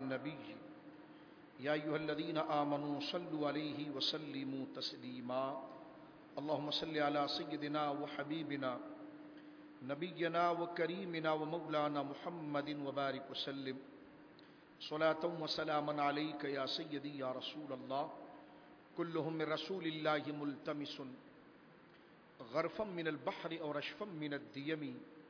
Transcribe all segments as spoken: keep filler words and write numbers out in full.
النبي يا أيها الذين آمنوا صلوا عليه وسلموا تسليما اللهم صل على سيدنا وحبيبنا نبينا وكريمنا ومولانا محمد وبارك وسلم صلاة وسلاما عليك يا سيدي يا رسول الله كلهم من رسول الله ملتمس غرفا من البحر أو رشفا من الديم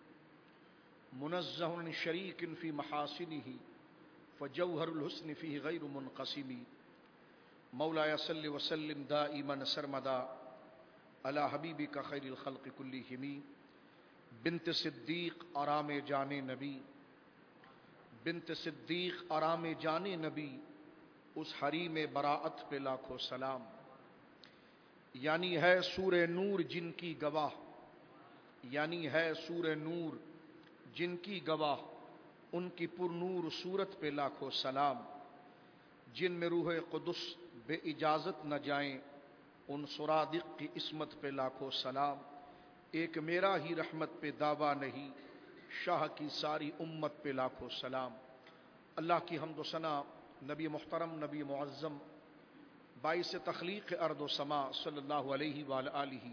منزه عن شريك في محاسنه فجوهر الحسن فيه غير منقسم مولاي صل وسلم دائما سرمدا على حبيبك خير الخلق كلهم بنت صدیق آرام جان نبی بنت صدیق آرام جان نبی اس حریم براعت پہ لاکھوں سلام، یعنی ہے سورہ نور جن کی گواہ، یعنی ہے سورہ نور جن کی گواہ، ان کی پر نور صورت پہ لاکھوں سلام، جن میں روح قدس بے اجازت نہ جائیں ان سرادق کی عصمت پہ لاکھوں سلام، ایک میرا ہی رحمت پہ دعویٰ نہیں شاہ کی ساری امت پہ لاکھوں سلام۔ اللہ کی حمد و ثنا نبی محترم نبی معظم باعث تخلیق ارض و سما صلی اللہ علیہ وآلہ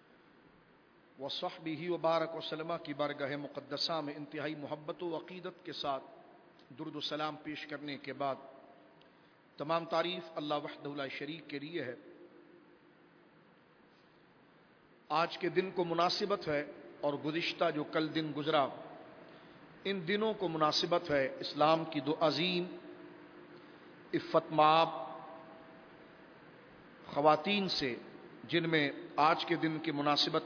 وصحبہ وبارک وسلم کی بارگاہ مقدسہ میں انتہائی محبت و عقیدت کے ساتھ درود و سلام پیش کرنے کے بعد تمام تعریف اللہ وحدہ لا شریک کے لیے ہے۔ آج کے دن کو مناسبت ہے اور گزشتہ جو کل دن گزرا ان دنوں کو مناسبت ہے اسلام کی دو عظیم عفت مآب خواتین سے، جن میں آج کے دن کی مناسبت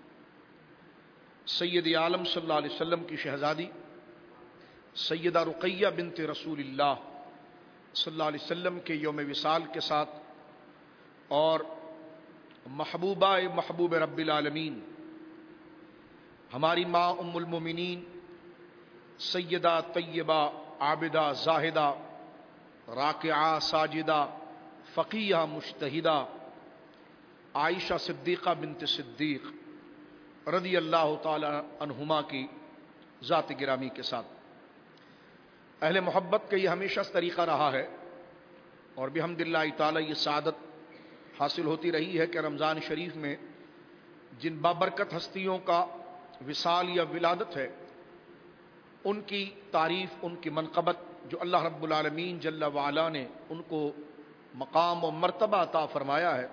سید عالم صلی اللہ علیہ وسلم کی شہزادی سیدہ رقیہ بنت رسول اللہ صلی اللہ علیہ وسلم کے یوم وصال کے ساتھ اور محبوبہ محبوب رب العالمین ہماری ماں ام المومنین سیدہ طیبہ عابدہ زاہدہ راکعہ ساجدہ فقیہ مجتہدہ عائشہ صدیقہ بنت صدیق رضی اللہ تعالی عنہما کی ذات گرامی کے ساتھ۔ اہل محبت کا یہ ہمیشہ اس طریقہ رہا ہے اور بحمدللہ تعالی یہ سعادت حاصل ہوتی رہی ہے کہ رمضان شریف میں جن بابرکت ہستیوں کا وصال یا ولادت ہے ان کی تعریف، ان کی منقبت جو اللہ رب العالمین جل وعلا نے ان کو مقام و مرتبہ عطا فرمایا ہے،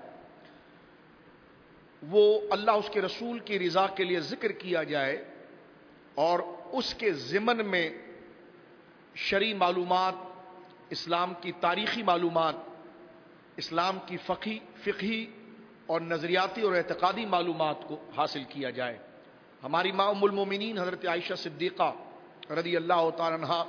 وہ اللہ اس کے رسول کی رضا کے لیے ذکر کیا جائے اور اس کے ضمن میں شرعی معلومات، اسلام کی تاریخی معلومات، اسلام کی فقہی فقہی اور نظریاتی اور اعتقادی معلومات کو حاصل کیا جائے۔ ہماری ماں ام المومنین حضرت عائشہ صدیقہ رضی اللہ تعالی عنہا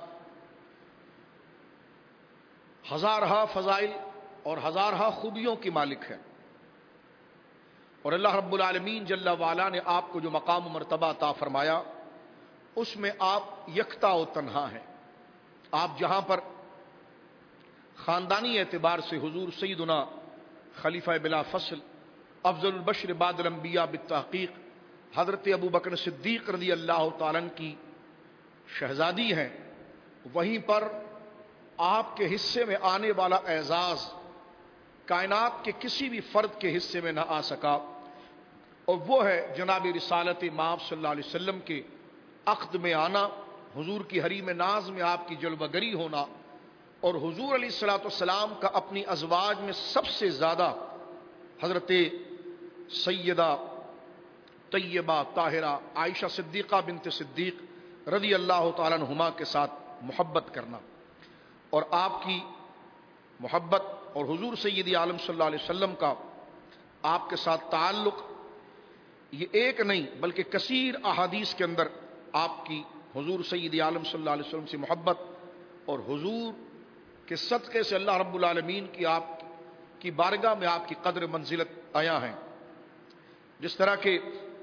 ہزارہا فضائل اور ہزارہا خوبیوں کی مالک ہے، اور اللہ رب العالمین جل وعلا نے آپ کو جو مقام و مرتبہ عطا فرمایا اس میں آپ یکتا و تنہا ہیں۔ آپ جہاں پر خاندانی اعتبار سے حضور سیدنا خلیفہ بلا فصل افضل البشر بعد الانبیاء بالتحقیق حضرت ابو بکر صدیق رضی اللہ تعالیٰ عنہ کی شہزادی ہیں، وہیں پر آپ کے حصے میں آنے والا اعزاز کائنات کے کسی بھی فرد کے حصے میں نہ آ سکا، اور وہ ہے جناب رسالت مآب صلی اللہ علیہ وسلم کے عقد میں آنا، حضور کی حریم ناز میں آپ کی جلوہ گری ہونا، اور حضور علیہ الصلوۃ والسلام کا اپنی ازواج میں سب سے زیادہ حضرت سیدہ طیبہ طاہرہ عائشہ صدیقہ بنت صدیق رضی اللہ تعالیٰ عنہما کے ساتھ محبت کرنا، اور آپ کی محبت اور حضور سیدی عالم صلی اللہ علیہ وسلم کا آپ کے ساتھ تعلق یہ ایک نہیں بلکہ کثیر احادیث کے اندر آپ کی حضور سیدی عالم صلی اللہ علیہ وسلم سے محبت اور حضور کے صدقے سے اللہ رب العالمین کی آپ کی بارگاہ میں آپ کی قدر منزلت آیا ہیں۔ جس طرح کہ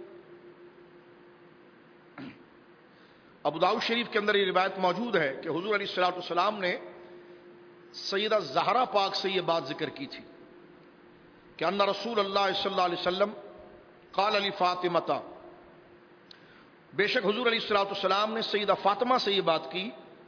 ابو داؤد شریف کے اندر یہ روایت موجود ہے کہ حضور علیہ الصلوۃ والسلام نے سیدہ زہرا پاک سے یہ بات ذکر کی تھی کہ ان رسول اللہ صلی اللہ علیہ وسلم قال علی فاطمہ، بے شک حضور علیہ الصلوۃ والسلام نے سیدہ فاطمہ سے یہ بات کی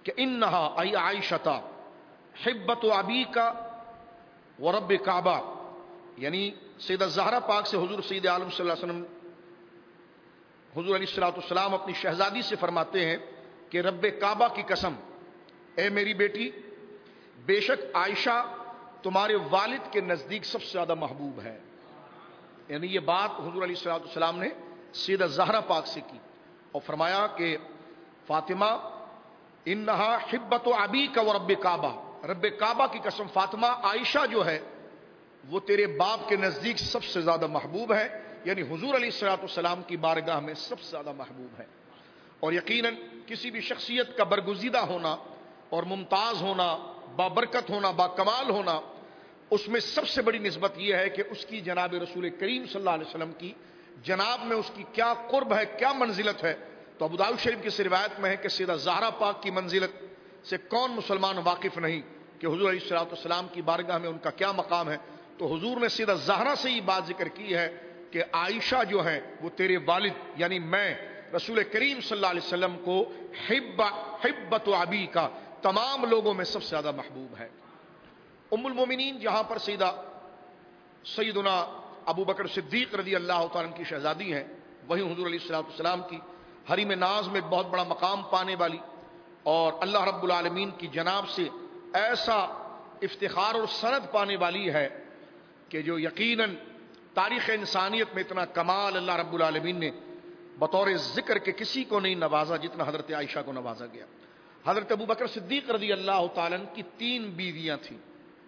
کہ انہا ای عائشہ حبت ابیک ورب کعبہ، یعنی سیدہ زہرا پاک سے حضور سید عالم صلی اللہ علیہ وسلم حضور علیہ الصلوۃ والسلام اپنی شہزادی سے فرماتے ہیں کہ رب کعبہ کی قسم، اے میری بیٹی، بے شک عائشہ تمہارے والد کے نزدیک سب سے زیادہ محبوب ہے۔ یعنی یہ بات حضور علیہ الصلوۃ والسلام نے سیدہ زہرا پاک سے کی اور فرمایا کہ فاطمہ انہا حبت ابیک ورب کعبہ، رب کعبہ کی قسم فاطمہ، عائشہ جو ہے وہ تیرے باپ کے نزدیک سب سے زیادہ محبوب ہے، یعنی حضور علیہ الصلوۃ والسلام کی بارگاہ میں سب سے زیادہ محبوب ہے۔ اور یقیناً کسی بھی شخصیت کا برگزیدہ ہونا اور ممتاز ہونا، بابرکت ہونا، با کمال ہونا، اس میں سب سے بڑی نسبت یہ ہے کہ اس کی جناب رسول کریم صلی اللہ علیہ وسلم کی جناب میں اس کی کیا قرب ہے، کیا منزلت ہے۔ تو ابو داؤد شریف کی اس روایت میں ہے کہ سیدہ زہرا پاک کی منزلت سے کون مسلمان واقف نہیں کہ حضور علیہ الصلوۃ والسلام کی بارگاہ میں ان کا کیا مقام ہے۔ تو حضور نے سیدہ زہرا سے یہ بات ذکر کی ہے کہ عائشہ جو ہیں وہ تیرے والد یعنی میں رسول کریم صلی اللہ علیہ وسلم کو حب حبت ابی کا تمام لوگوں میں سب سے زیادہ محبوب ہے۔ ام المومنین جہاں پر سیدہ سیدنا ابو بکر صدیق رضی اللہ تعالیٰ عنہ کی شہزادی ہیں، وہیں حضور علیہ الصلوۃ والسلام کی حریم ناز میں ایک بہت بڑا مقام پانے والی اور اللہ رب العالمین کی جناب سے ایسا افتخار اور سند پانے والی ہے کہ جو یقیناً تاریخ انسانیت میں اتنا کمال اللہ رب العالمین نے بطور ذکر کے کسی کو نہیں نوازا جتنا حضرت عائشہ کو نوازا گیا۔ حضرت ابو بکر صدیق رضی اللہ تعالیٰ عنہ کی تین بیویاں تھیں۔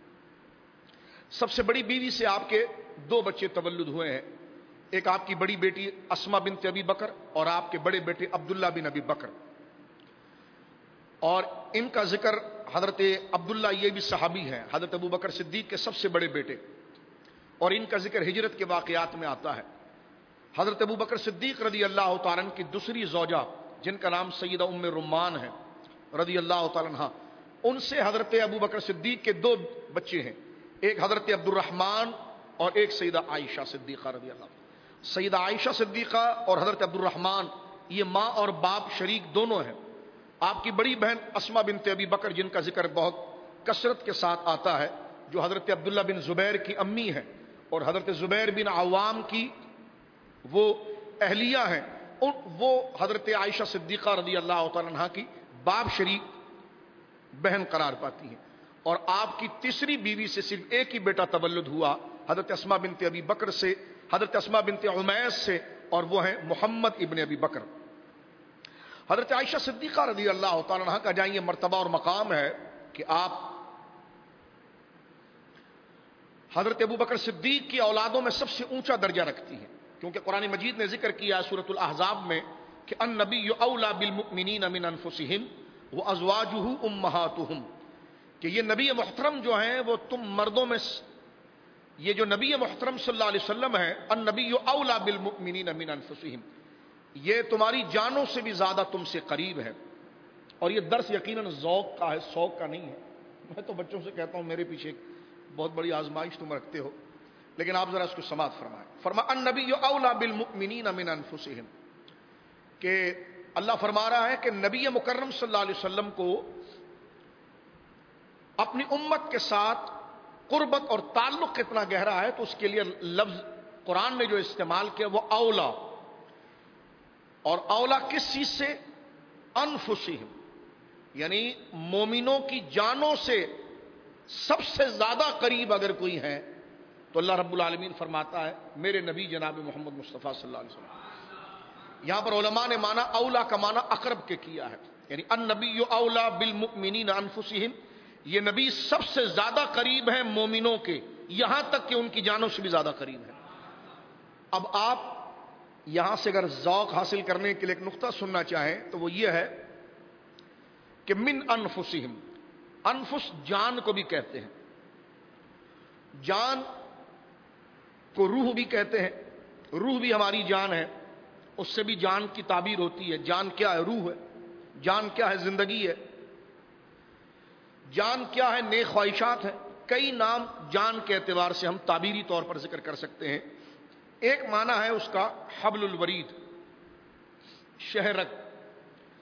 سب سے بڑی بیوی سے آپ کے دو بچے تولد ہوئے ہیں، ایک آپ کی بڑی بیٹی اسما بنت ابی بکر اور آپ کے بڑے بیٹے عبداللہ بن ابی بکر، اور ان کا ذکر حضرت عبداللہ یہ بھی صحابی ہیں، حضرت ابو بکر صدیق کے سب سے بڑے بیٹے، اور ان کا ذکر ہجرت کے واقعات میں آتا ہے۔ حضرت ابو بکر صدیق رضی اللہ تعالیٰ عنہ کی دوسری زوجہ جن کا نام سیدہ ام رمان ہے رضی اللہ تعالیٰ عنہ، ان سے حضرت ابو بکر صدیق کے دو بچے ہیں، ایک حضرت عبد الرحمن اور ایک سیدہ عائشہ صدیقہ رضی اللہ عنہ۔ سیدہ عائشہ صدیقہ اور حضرت عبد الرحمن یہ ماں اور باپ شریک دونوں ہیں۔ آپ کی بڑی بہن اسما بنت ابی بکر جن کا ذکر بہت کثرت کے ساتھ آتا ہے، جو حضرت عبداللہ بن زبیر کی امی ہے اور حضرت زبیر بن عوام کی وہ اہلیہ ہیں، وہ حضرت عائشہ صدیقہ رضی اللہ تعالیٰ عنہ کی باپ شریک بہن قرار پاتی ہیں۔ اور آپ کی تیسری بیوی سے صرف ایک ہی بیٹا تولد ہوا، حضرت اسما بنت ابی بکر سے، حضرت اسما بنت عمیس سے، اور وہ ہیں محمد ابن ابی بکر۔ حضرت عائشہ صدیقہ رضی اللہ تعالیٰ عنہ کا جہاں یہ مرتبہ اور مقام ہے کہ آپ حضرت ابو بکر صدیق کی اولادوں میں سب سے اونچا درجہ رکھتی ہیں، کیونکہ قرآن مجید نے ذکر کیا سورۃ الاحزاب میں کہ النبی اولی بالمؤمنین من انفسہم وازواجہ امہاتہم، کہ یہ نبی محترم جو ہیں وہ تم مردوں میں، یہ جو نبی محترم صلی اللہ علیہ وسلم ہیں، النبی اولی بالمؤمنین من انفسہم، یہ تمہاری جانوں سے بھی زیادہ تم سے قریب ہے۔ اور یہ درس یقیناً ذوق کا ہے، شوق کا نہیں ہے۔ میں تو بچوں سے کہتا ہوں میرے پیچھے بہت بڑی آزمائش تم رکھتے ہو، لیکن آپ ذرا اس کو سماعت فرمائیں۔ فرما النبی اولی بالمؤمنین من انفسہم، کہ اللہ فرما رہا ہے کہ نبی مکرم صلی اللہ علیہ وسلم کو اپنی امت کے ساتھ قربت اور تعلق کتنا گہرا ہے، تو اس کے لیے لفظ قرآن نے جو استعمال کیا وہ اولا، اور اولا کس چیز سے؟ انفسہم، یعنی مومنوں کی جانوں سے سب سے زیادہ قریب اگر کوئی ہے تو اللہ رب العالمین فرماتا ہے میرے نبی جناب محمد مصطفیٰ صلی اللہ علیہ وسلم۔ یہاں پر علماء نے مانا اولا کا مانا اقرب کے کیا ہے، یعنی النبی اولا بالمؤمنین انفسہم، یہ نبی سب سے زیادہ قریب ہیں مومنوں کے، یہاں تک کہ ان کی جانوں سے بھی زیادہ قریب ہے۔ اب آپ یہاں سے اگر ذوق حاصل کرنے کے لیے ایک نقطہ سننا چاہیں تو وہ یہ ہے کہ من انفسہم، انفس جان کو بھی کہتے ہیں، جان کو روح بھی کہتے ہیں، روح بھی ہماری جان ہے، اس سے بھی جان کی تعبیر ہوتی ہے۔ جان کیا ہے؟ روح ہے۔ جان کیا ہے؟ زندگی ہے۔ جان کیا ہے؟ نیک خواہشات ہیں۔ کئی نام جان کے اعتبار سے ہم تعبیری طور پر ذکر کر سکتے ہیں۔ ایک معنی ہے اس کا حبل الورید، شہرگ،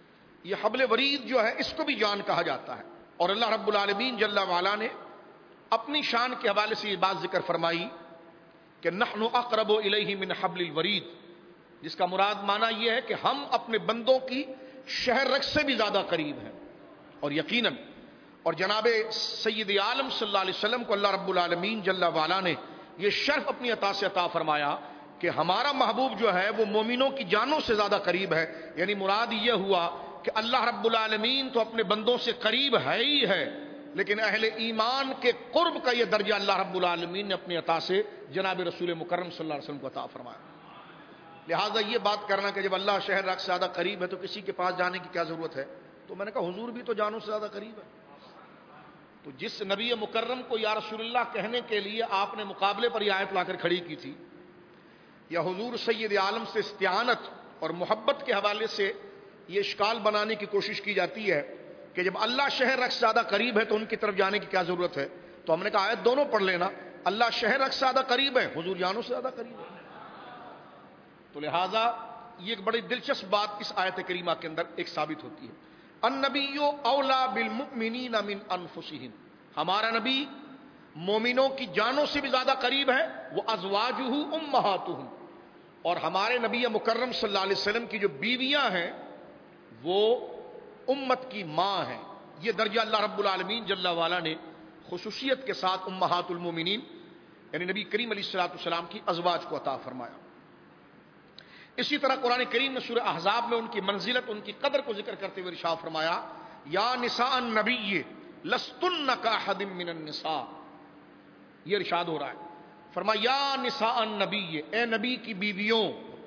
یہ حبل ورید جو ہے اس کو بھی جان کہا جاتا ہے. اور اللہ رب العالمین جل وعلا نے اپنی شان کے حوالے سے یہ بات ذکر فرمائی کہ نحن اقرب الیہ من حبل الورید، جس کا مراد معنی یہ ہے کہ ہم اپنے بندوں کی شہر رگ سے بھی زیادہ قریب ہیں. اور یقیناً اور جناب سید عالم صلی اللہ علیہ وسلم کو اللہ رب العالمین جل وعلا نے یہ شرف اپنی عطا سے عطا فرمایا کہ ہمارا محبوب جو ہے وہ مومنوں کی جانوں سے زیادہ قریب ہے. یعنی مراد یہ ہوا کہ اللہ رب العالمین تو اپنے بندوں سے قریب ہے ہی ہے، لیکن اہل ایمان کے قرب کا یہ درجہ اللہ رب العالمین نے اپنی عطا سے جناب رسول مکرم صلی اللہ علیہ وسلم کو عطا فرمایا. لہٰذا یہ بات کرنا کہ جب اللہ شہر رگ سے زیادہ قریب ہے تو کسی کے پاس جانے کی کیا ضرورت ہے، تو میں نے کہا حضور بھی تو جانوں سے زیادہ قریب ہے. تو جس نبی مکرم کو یا رسول اللہ کہنے کے لیے آپ نے مقابلے پر یہ آیت لا کر کھڑی کی تھی، یا حضور سید عالم سے استعانت اور محبت کے حوالے سے یہ اشکال بنانے کی کوشش کی جاتی ہے کہ جب اللہ شہر رگ سے زیادہ قریب ہے تو ان کی طرف جانے کی کیا ضرورت ہے. تو ہم نے کہا آیت دونوں پڑھ لینا، اللہ شہر رگ سے زیادہ قریب ہے، حضور جانوں سے زیادہ قریب ہے. تو لہٰذا یہ ایک بڑی دلچسپ بات اس آیت کریمہ کے اندر ایک ثابت ہوتی ہے. النبی اولا بالمؤمنین من انفسہم، ہمارا نبی مومنوں کی جانوں سے بھی زیادہ قریب ہے. وہ ازواجہ امہاتہم، اور ہمارے نبی مکرم صلی اللہ علیہ وسلم کی جو بیویاں ہیں وہ امت کی ماں ہیں. یہ درجہ اللہ رب العالمین جل وعلا نے خصوصیت کے ساتھ امہات المومنین یعنی نبی کریم علیہ الصلوۃ والسلام کی ازواج کو عطا فرمایا. اسی طرح قرآن کریم نے سورہ احزاب میں ان کی منزلت، ان کی قدر کو ذکر کرتے ہوئے ارشاد فرمایا یا نساء النبی لستن کاحد من النساء. یہ ارشاد ہو رہا ہے، فرمایا یا نساء النبی، اے نبی کی بیویوں،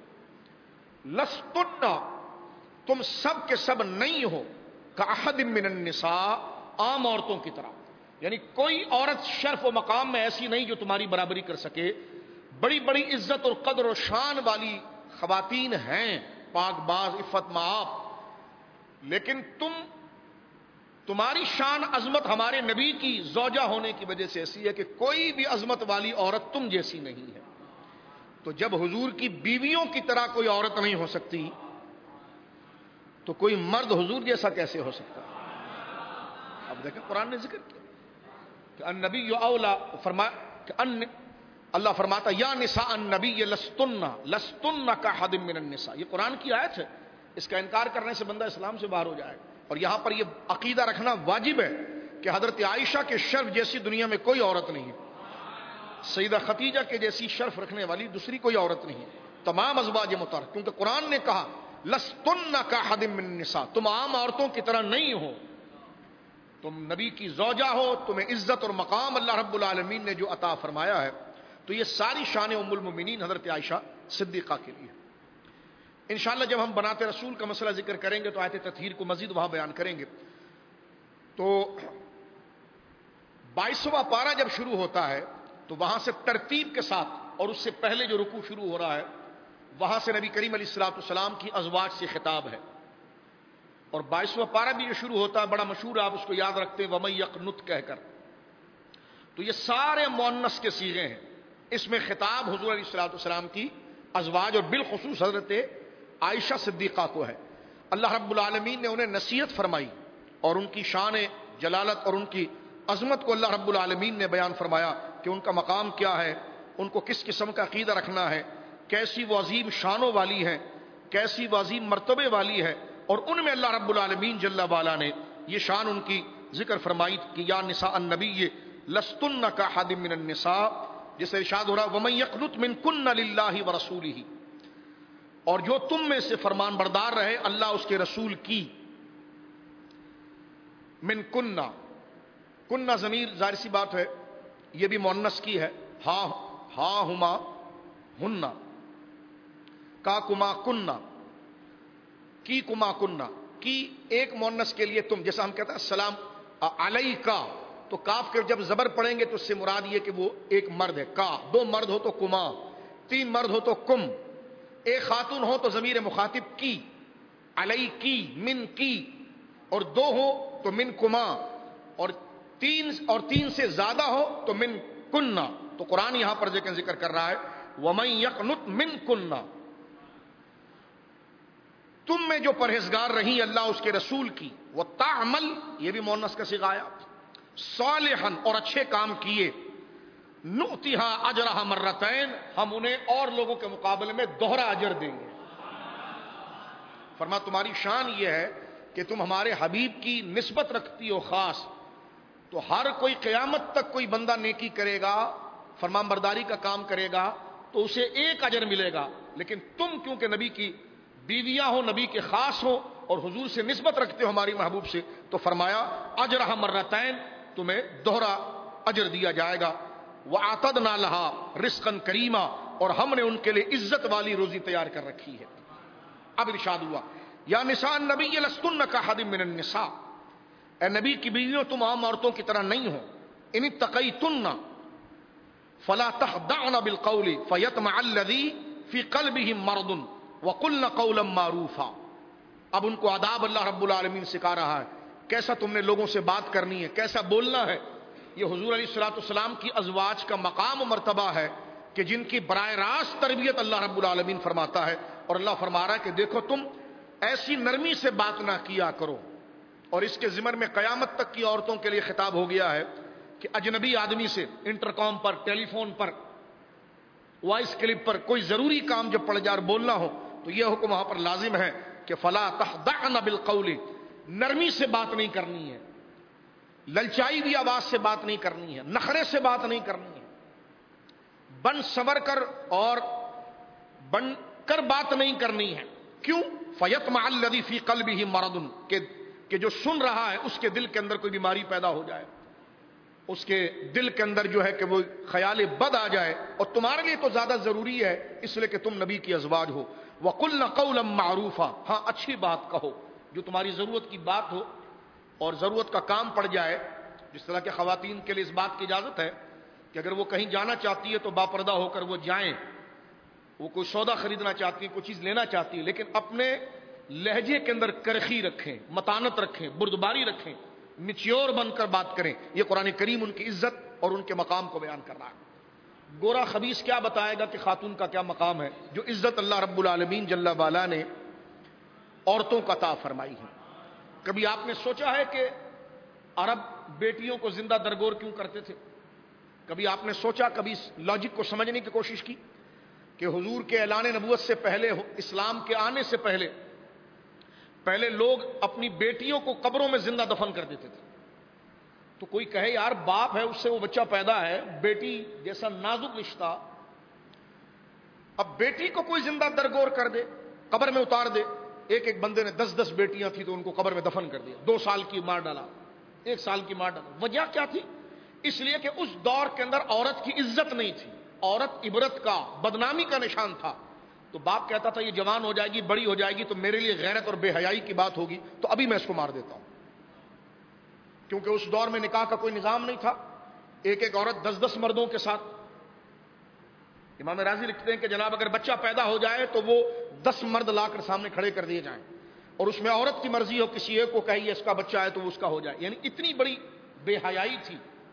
لستن، تم سب کے سب نہیں ہو، کاحد من النساء، عام عورتوں کی طرح. یعنی کوئی عورت شرف و مقام میں ایسی نہیں جو تمہاری برابری کر سکے. بڑی بڑی عزت اور قدر و شان والی خواتین ہیں، پاک باز، عفت معاف، لیکن تم تمہاری شان عظمت ہمارے نبی کی زوجہ ہونے کی وجہ سے ایسی ہے کہ کوئی بھی عظمت والی عورت تم جیسی نہیں ہے. تو جب حضور کی بیویوں کی طرح کوئی عورت نہیں ہو سکتی تو کوئی مرد حضور جیسا کیسے ہو سکتا؟ اب دیکھیں قرآن نے ذکر کیا کہ النبی اولا، فرمایا کہ ان اللہ فرماتا یا نساء النبی لستن لستن کاحد من النساء. یہ قرآن کی آیت ہے، اس کا انکار کرنے سے بندہ اسلام سے باہر ہو جائے. اور یہاں پر یہ عقیدہ رکھنا واجب ہے کہ حضرت عائشہ کے شرف جیسی دنیا میں کوئی عورت نہیں ہے، سیدہ خدیجہ کے جیسی شرف رکھنے والی دوسری کوئی عورت نہیں ہے، تمام ازواج مطہرات. کیونکہ قرآن نے کہا لستن کاحد من النساء، تم عام عورتوں کی طرح نہیں ہو، تم نبی کی زوجہ ہو، تمہیں عزت اور مقام اللہ رب العالمین نے جو عطا فرمایا ہے. تو یہ ساری شان ام المؤمنین حضرت عائشہ صدیقہ کے لیے. انشاءاللہ جب ہم بنات رسول کا مسئلہ ذکر کریں گے تو آیت تطہیر کو مزید وہاں بیان کریں گے. تو بائیسواں پارہ جب شروع ہوتا ہے تو وہاں سے ترتیب کے ساتھ، اور اس سے پہلے جو رکوع شروع ہو رہا ہے وہاں سے نبی کریم علیہ الصلوۃ والسلام کی ازواج سے خطاب ہے. اور بائیسواں پارہ بھی جو شروع ہوتا ہے بڑا مشہور ہے، آپ اس کو یاد رکھتے ہیں وَمَن یقنت کہہ کر. تو یہ سارے مؤنث کے صیغے ہیں. اس میں خطاب حضور علیہ الصلوۃ والسلام کی ازواج اور بالخصوص حضرت عائشہ صدیقہ کو ہے. اللہ رب العالمین نے انہیں نصیحت فرمائی اور ان کی شان جلالت اور ان کی عظمت کو اللہ رب العالمین نے بیان فرمایا کہ ان کا مقام کیا ہے، ان کو کس قسم کا عقیدہ رکھنا ہے، کیسی وہ عظیم شانوں والی ہیں، کیسی وہ عظیم مرتبے والی ہے. اور ان میں اللہ رب العالمین جل وعلا نے یہ شان ان کی ذکر فرمائی کہ یا نساء النبی لستن کاحد من النساء، جس سے ارشاد ہو رہا وَمَن یقنت مِنکُنَّ لِلَّهِ وَرَسُولِهِ، اور جو تم میں سے فرمان بردار رہے اللہ اس کے رسول کی. من کنہ، کنہ ضمیر ظاہر سی بات ہے یہ بھی مؤنث کی ہے، ہا ہا ہما ہنہ، کا کما کنہ، کی کما کنہ، کی ایک مؤنث کے لیے تم، جیسا ہم کہتے ہیں السلام علیکا، تو کاف کے جب زبر پڑھیں گے تو اس سے مراد یہ کہ وہ ایک مرد ہے. کا دو مرد ہو تو کما، تین مرد ہو تو کم، ایک خاتون ہو تو ضمیر مخاطب کی، علی کی، من کی، اور دو ہو تو من کما، اور تین اور تین سے زیادہ ہو تو من کنہ. تو قرآن یہاں پر ذکر کر رہا ہے وَمَن یقنت من کنہ. تم میں جو پرہیزگار رہی اللہ اس کے رسول کی، وہ تعمل یہ بھی مؤنث کا صیغہ آیا، صالحا اور اچھے کام کیے، نؤتھا اجرھا مرتین ہم انہیں اور لوگوں کے مقابلے میں دوہرا اجر دیں گے۔ فرما تمہاری شان یہ ہے کہ تم ہمارے حبیب کی نسبت رکھتی ہو خاص، تو ہر کوئی قیامت تک کوئی بندہ نیکی کرے گا، فرمان برداری کا کام کرے گا تو اسے ایک اجر ملے گا، لیکن تم کیونکہ نبی کی بیویاں ہو، نبی کے خاص ہو اور حضور سے نسبت رکھتے ہو ہماری محبوب سے، تو فرمایا اجرھا مرتین تمہیں دوہرا اجر دیا جائے گا۔ وَأَعْتَدْنَا لَهَا رِزْقًا كَرِيمًا اور ہم نے ان کے لیے عزت والی روزی تیار کر رکھی ہے۔ اب ارشاد ہوا یا نساء النبی لستن کاحد من النساء، اے نبی کی بیویوں تم عام عورتوں کی طرح نہیں ہو، ان اتقیتن فلا تخضعن بالقول فیطمع الذی فی قلبہ مرض وقلن قولا معروفا۔ اب ان کو آداب اللہ رب العالمین سکھا رہا ہے، کیسا تم نے لوگوں سے بات کرنی ہے، کیسا بولنا ہے۔ یہ حضور علیہ الصلوۃ والسلام کی ازواج کا مقام و مرتبہ ہے کہ جن کی براہ راست تربیت اللہ رب العالمین فرماتا ہے، اور اللہ فرما رہا ہے کہ دیکھو تم ایسی نرمی سے بات نہ کیا کرو۔ اور اس کے ضمن میں قیامت تک کی عورتوں کے لیے خطاب ہو گیا ہے کہ اجنبی آدمی سے انٹرکام پر، ٹیلی فون پر، وائس کلپ پر کوئی ضروری کام جب پڑ جائے اور بولنا ہو تو یہ حکم وہاں پر لازم ہے کہ فلا تخضعن بالقول، نرمی سے بات نہیں کرنی ہے، للچائی بھی آواز سے بات نہیں کرنی ہے، نخرے سے بات نہیں کرنی ہے، بن سنور کر اور بن کر بات نہیں کرنی ہے۔ کیوں؟ فیطمع الذی فی قلبہ مرض، کہ کہ جو سن رہا ہے اس کے دل کے اندر کوئی بیماری پیدا ہو جائے، اس کے دل کے اندر جو ہے کہ وہ خیال بد آ جائے، اور تمہارے لیے تو زیادہ ضروری ہے اس لیے کہ تم نبی کی ازواج ہو۔ وَقُلْنَ قَوْلًا مَّعْرُوفًا، ہاں اچھی بات کہو، جو تمہاری ضرورت کی بات ہو اور ضرورت کا کام پڑ جائے۔ جس طرح کہ خواتین کے لیے اس بات کی اجازت ہے کہ اگر وہ کہیں جانا چاہتی ہے تو باپردہ ہو کر وہ جائیں، وہ کوئی سودا خریدنا چاہتی ہے، کوئی چیز لینا چاہتی ہے، لیکن اپنے لہجے کے اندر کرخی رکھیں، متانت رکھیں، بردباری رکھیں، میچیور بن کر بات کریں۔ یہ قرآن کریم ان کی عزت اور ان کے مقام کو بیان کر رہا ہے۔ گورا خبیث کیا بتائے گا کہ خاتون کا کیا مقام ہے، جو عزت اللہ رب العالمین جل وعلا نے عورتوں کا عطا فرمائی ہے۔ کبھی آپ نے سوچا ہے کہ عرب بیٹیوں کو زندہ درگور کیوں کرتے تھے؟ کبھی آپ نے سوچا، کبھی اس لاجک کو سمجھنے کی کوشش کی کہ حضور کے اعلان نبوت سے پہلے، اسلام کے آنے سے پہلے پہلے لوگ اپنی بیٹیوں کو قبروں میں زندہ دفن کر دیتے تھے؟ تو کوئی کہے یار باپ ہے، اس سے وہ بچہ پیدا ہے، بیٹی جیسا نازک رشتہ، اب بیٹی کو کوئی زندہ درگور کر دے، قبر میں اتار دے۔ ایک ایک بندے نے دس دس بیٹیاں تھیں تو ان کو قبر میں دفن کر دیا، دو سال کی مار ڈالا، ایک سال کی مار ڈالا۔ وجہ کیا تھی؟ اس لیے کہ اس دور کے اندر عورت کی عزت نہیں تھی، عورت عبرت کا، بدنامی کا نشان تھا۔ تو باپ کہتا تھا یہ جوان ہو جائے گی، بڑی ہو جائے گی تو میرے لیے غیرت اور بے حیائی کی بات ہوگی، تو ابھی میں اس کو مار دیتا ہوں۔ کیونکہ اس دور میں نکاح کا کوئی نظام نہیں تھا، ایک ایک عورت دس دس مردوں کے ساتھ۔ امام راضی لکھتے ہیں کہ جناب اگر بچہ پیدا ہو جائے تو وہ دس مرد لا کر سامنے کھڑے کر دیے جائیں، اور اس میں عورت کی مرضی ہو، کسی ایک کو کہیے اس کا بچہ ہے تو وہ اس کا ہو جائے، یعنی اتنی بڑی بے حیائی تھی۔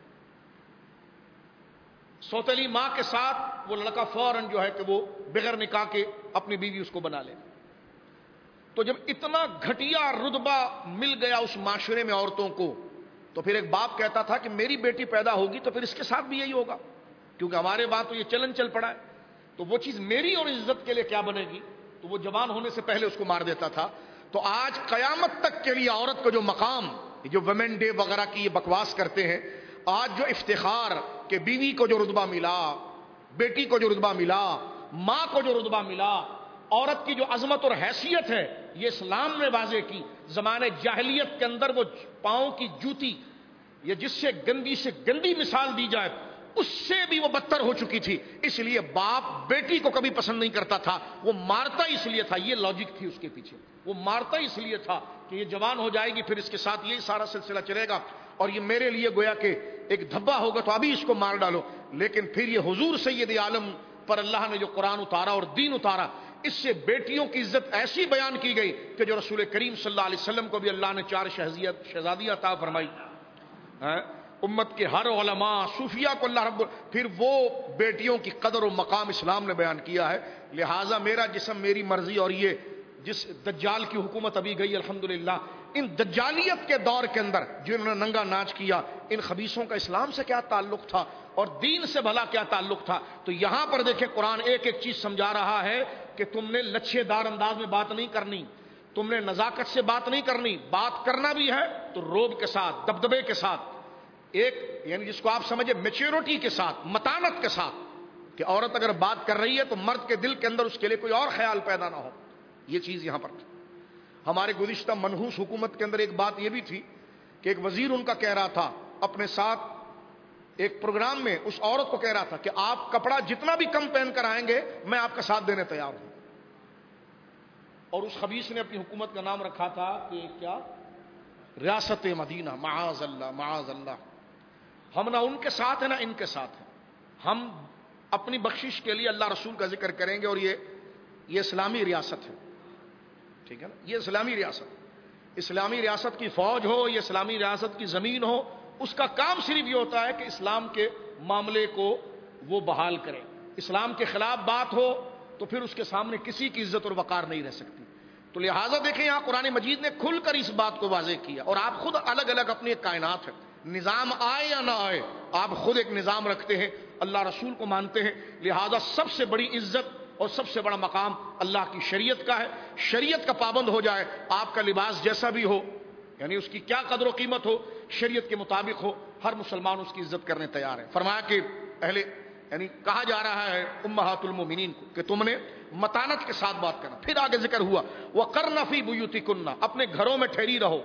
سوتیلی ماں کے ساتھ وہ لڑکا فوراً جو ہے کہ وہ بغیر نکاح کے اپنی بیوی اس کو بنا لے۔ تو جب اتنا گھٹیا رتبہ مل گیا اس معاشرے میں عورتوں کو، تو پھر ایک باپ کہتا تھا کہ میری بیٹی پیدا ہوگی تو پھر اس کے ساتھ بھی یہی ہوگا، کیونکہ ہمارے وہاں تو یہ چلن چل پڑا ہے، تو وہ چیز میری اور عزت کے لیے کیا بنے گی، تو وہ جوان ہونے سے پہلے اس کو مار دیتا تھا۔ تو آج قیامت تک کے لیے عورت کو جو مقام، جو ویمن ڈے وغیرہ کی یہ بکواس کرتے ہیں، آج جو افتخار کہ بیوی کو جو رتبہ ملا، بیٹی کو جو رتبہ ملا، ماں کو جو رتبہ ملا، عورت کی جو عظمت اور حیثیت ہے، یہ اسلام نے واضح کی۔ زمانے جاہلیت کے اندر وہ پاؤں کی جوتی، یہ جس سے گندی سے گندی مثال دی جائے، اس سے بھی وہ بدتر ہو چکی تھی۔ اس لیے باپ بیٹی کو کبھی پسند نہیں کرتا تھا، وہ مارتا اس لیے تھا، یہ لاجک تھی اس کے پیچھے، وہ مارتا اس لیے تھا کہ یہ جوان ہو جائے گی پھر اس کے ساتھ یہی سارا سلسلہ چلے گا، اور یہ میرے لیے گویا کہ ایک دھبا ہوگا تو ابھی اس کو مار ڈالو۔ لیکن پھر یہ حضور سید عالم پر اللہ نے جو قرآن اتارا اور دین اتارا، اس سے بیٹیوں کی عزت ایسی بیان کی گئی کہ جو رسول کریم صلی اللہ علیہ وسلم کو بھی اللہ نے چار شہزادیاں عطا فرمائی، امت کے ہر علماء صوفیاء کو اللہ رب، پھر وہ بیٹیوں کی قدر و مقام اسلام نے بیان کیا ہے۔ لہٰذا میرا جسم میری مرضی اور یہ جس دجال کی حکومت ابھی گئی الحمدللہ، ان دجالیت کے دور کے اندر جنہوں نے ننگا ناچ کیا، ان خبیثوں کا اسلام سے کیا تعلق تھا اور دین سے بھلا کیا تعلق تھا؟ تو یہاں پر دیکھیں قرآن ایک ایک چیز سمجھا رہا ہے کہ تم نے لچھے دار انداز میں بات نہیں کرنی، تم نے نزاکت سے بات نہیں کرنی، بات کرنا بھی ہے تو روب کے ساتھ، دبدبے کے ساتھ، ایک یعنی جس کو آپ سمجھے میچورٹی کے ساتھ، متانت کے ساتھ، کہ عورت اگر بات کر رہی ہے تو مرد کے دل کے اندر اس کے لیے کوئی اور خیال پیدا نہ ہو. یہ چیز یہاں پر تھی. ہمارے گزشتہ منحوس حکومت کے اندر ایک بات یہ بھی تھی کہ ایک وزیر ان کا کہہ رہا تھا اپنے ساتھ ایک پروگرام میں، اس عورت کو کہہ رہا تھا کہ آپ کپڑا جتنا بھی کم پہن کر آئیں گے میں آپ کا ساتھ دینے تیار ہوں. اور اس خبیث نے اپنی حکومت کا نام رکھا تھا کہ کیا؟ ریاست مدینہ. معاذ اللہ معاذ اللہ. ہم نہ ان کے ساتھ ہیں نہ ان کے ساتھ ہیں. ہم اپنی بخشش کے لیے اللہ رسول کا ذکر کریں گے، اور یہ یہ اسلامی ریاست ہے، ٹھیک ہے نا؟ یہ اسلامی ریاست، اسلامی ریاست کی فوج ہو، یہ اسلامی ریاست کی زمین ہو، اس کا کام صرف یہ ہوتا ہے کہ اسلام کے معاملے کو وہ بحال کرے. اسلام کے خلاف بات ہو تو پھر اس کے سامنے کسی کی عزت اور وقار نہیں رہ سکتی. تو لہٰذا دیکھیں یہاں قرآن مجید نے کھل کر اس بات کو واضح کیا. اور آپ خود الگ الگ اپنی ایک کائنات ہے، نظام آئے یا نہ آئے آپ خود ایک نظام رکھتے ہیں، اللہ رسول کو مانتے ہیں. لہٰذا سب سے بڑی عزت اور سب سے بڑا مقام اللہ کی شریعت کا ہے. شریعت کا پابند ہو جائے، آپ کا لباس جیسا بھی ہو، یعنی اس کی کیا قدر و قیمت ہو، شریعت کے مطابق ہو، ہر مسلمان اس کی عزت کرنے تیار ہے. فرمایا کہ اہل یعنی کہا جا رہا ہے امہات المومنین کو کہ تم نے متانت کے ساتھ بات کرنا. پھر آگے ذکر ہوا وَقَرْنَ فِي بُيُوتِكُنَّ، اپنے گھروں میں ٹھہری رہو.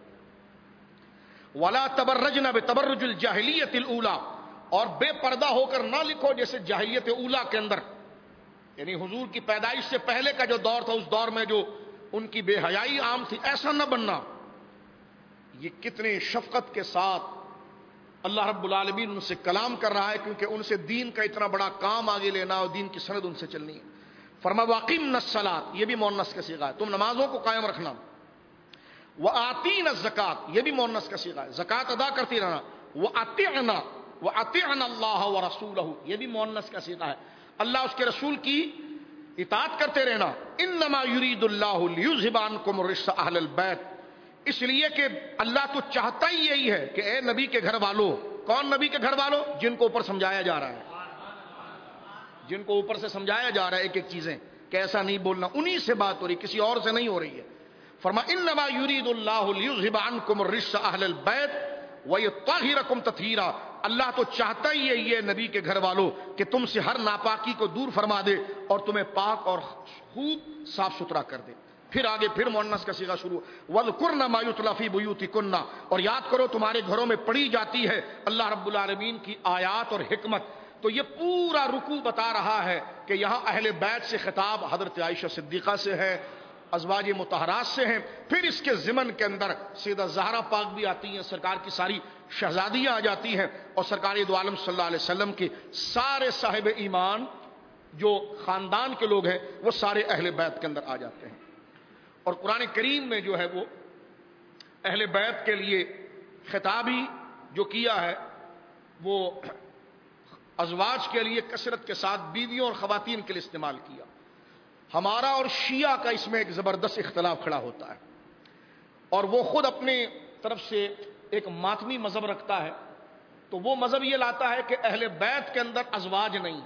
وَلَا تَبَرَّجْنَ بِتَبَرُّجِ الْجَاهِلِيَّةِ الْأُولَى، اور بے پردہ ہو کر نہ لکھو جیسے جاہلیت اولا کے اندر، یعنی حضور کی پیدائش سے پہلے کا جو دور تھا اس دور میں جو ان کی بے حیائی عام تھی، ایسا نہ بننا. یہ کتنے شفقت کے ساتھ اللہ رب العالمین ان سے کلام کر رہا ہے، کیونکہ ان سے دین کا اتنا بڑا کام آگے لینا اور دین کی سند ان سے چلنی ہے. فرما واقیمنا الصلاۃ، یہ بھی مؤنث کا صیغہ ہے، تم نمازوں کو قائم رکھنا. وآتینا الزکات، یہ بھی مؤنث کا صیغہ ہے، زکات ادا کرتی رہنا. وأطعنا وأطعنا اللہ ورسولہ، یہ بھی مؤنث کا صیغہ ہے، اللہ اس کے رسول کی اطاعت کرتے رہنا. انما یرید اللہ لیذھب عنکم الرجس اہل البیت، اس لیے کہ اللہ تو چاہتا ہی یہی ہے کہ اے نبی کے گھر والوں. کون نبی کے گھر والوں؟ جن کو اوپر سمجھایا جا رہا ہے، جن کو اوپر سے سمجھایا جا رہا ہے ایک ایک چیزیں کہ ایسا نہیں بولنا، انہی سے بات ہو رہی، کسی اور سے نہیں ہو رہی ہے. فرما انما یرید اللہ لیذھب عنکم الرجس اہل البیت ویطہرکم تطہیرا، اللہ تو چاہتا ہی ہے یہ نبی کے گھر والوں کہ تم سے ہر ناپاکی کو دور فرما دے اور تمہیں پاک اور خوب صاف ستھرا کر دے. پھر آگے پھر مؤنث کا صیغہ شروع، وَاذْكُرْنَ مَا يُتْلَىٰ فِي بُيُوتِكُنَّ، اور یاد کرو تمہارے گھروں میں پڑھی جاتی ہے اللہ رب العالمین کی آیات اور حکمت. تو یہ پورا رکوع بتا رہا ہے کہ یہاں اہل بیت سے خطاب حضرت عائشہ صدیقہ سے ہے، ازواج مطہرات سے ہیں. پھر اس کے ضمن کے اندر سیدہ زہرا پاک بھی آتی ہیں، سرکار کی ساری شہزادیاں آ جاتی ہیں، اور سرکار دو عالم صلی اللہ علیہ وسلم کے سارے صاحب ایمان جو خاندان کے لوگ ہیں وہ سارے اہل بیت کے اندر آ جاتے ہیں. اور قرآن کریم میں جو ہے وہ اہل بیت کے لیے خطابی جو کیا ہے وہ ازواج کے لیے کثرت کے ساتھ بیویوں اور خواتین کے لیے استعمال کیا. ہمارا اور شیعہ کا اس میں ایک زبردست اختلاف کھڑا ہوتا ہے، اور وہ خود اپنے طرف سے ایک ماتمی مذہب رکھتا ہے. تو وہ مذہب یہ لاتا ہے کہ اہل بیت کے اندر ازواج نہیں،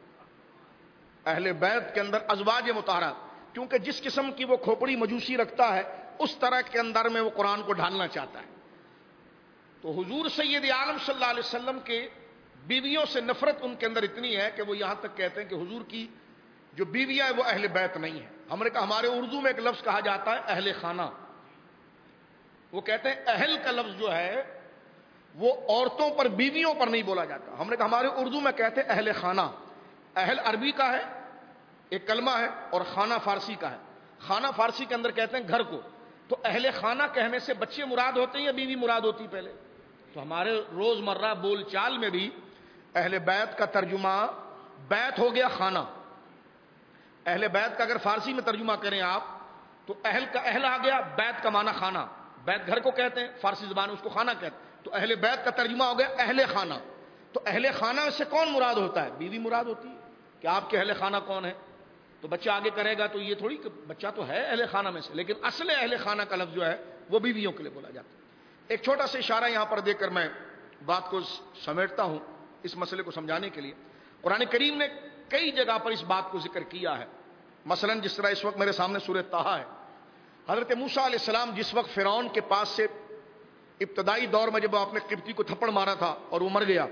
اہل بیت کے اندر ازواج مطہرات، کیونکہ جس قسم کی وہ کھوپڑی مجوسی رکھتا ہے اس طرح کے اندر میں وہ قرآن کو ڈھالنا چاہتا ہے. تو حضور سید عالم صلی اللہ علیہ وسلم کے بیویوں سے نفرت ان کے اندر اتنی ہے کہ وہ یہاں تک کہتے ہیں کہ حضور کی جو بیویاں ہیں وہ اہل بیت نہیں ہیں. ہم نے کہا ہمارے اردو میں ایک لفظ کہا جاتا ہے اہل خانہ، وہ کہتے ہیں اہل کا لفظ جو ہے وہ عورتوں پر بیویوں پر نہیں بولا جاتا. ہم نے کہا ہمارے اردو میں کہتے ہیں اہل خانہ. اہل عربی کا ہے ایک کلمہ ہے اور خانہ فارسی کا ہے. خانہ فارسی کے اندر کہتے ہیں گھر کو. تو اہل خانہ کہنے سے بچے مراد ہوتے ہیں یا بیوی مراد ہوتی پہلے؟ تو ہمارے روزمرہ بول چال میں بھی اہل بیت کا ترجمہ بیت ہو گیا خانہ. اہل بیت کا اگر فارسی میں ترجمہ کریں آپ تو اہل کا اہل آ گیا، بیت کا معنی خانہ. بیت گھر کو کہتے ہیں، فارسی زبان میں اس کو خانہ کہتے ہیں. تو اہل بیت کا ترجمہ ہو گیا اہل خانہ. تو اہل خانہ سے کون مراد ہوتا ہے؟ بیوی مراد ہوتی ہے. کہ آپ کے اہل خانہ کون ہے؟ تو بچہ آگے کرے گا تو یہ تھوڑی کہ بچہ تو ہے اہل خانہ میں سے، لیکن اصل اہل خانہ کا لفظ جو ہے وہ بیویوں کے لیے بولا جاتا ہے۔ ایک چھوٹا سا اشارہ یہاں پر دے کر میں بات کو سمیٹتا ہوں اس مسئلے کو سمجھانے کے لیے۔ قرآن کریم نے کئی جگہ پر اس بات کو ذکر کیا ہے، مثلا جس طرح اس وقت میرے سامنے سورہ طٰہٰ ہے، حضرت موسیٰ علیہ السلام جس وقت فرعون کے پاس سے ابتدائی دور میں جب آپ نے قبطی کو تھپڑ مارا تھا اور وہ مر گیا،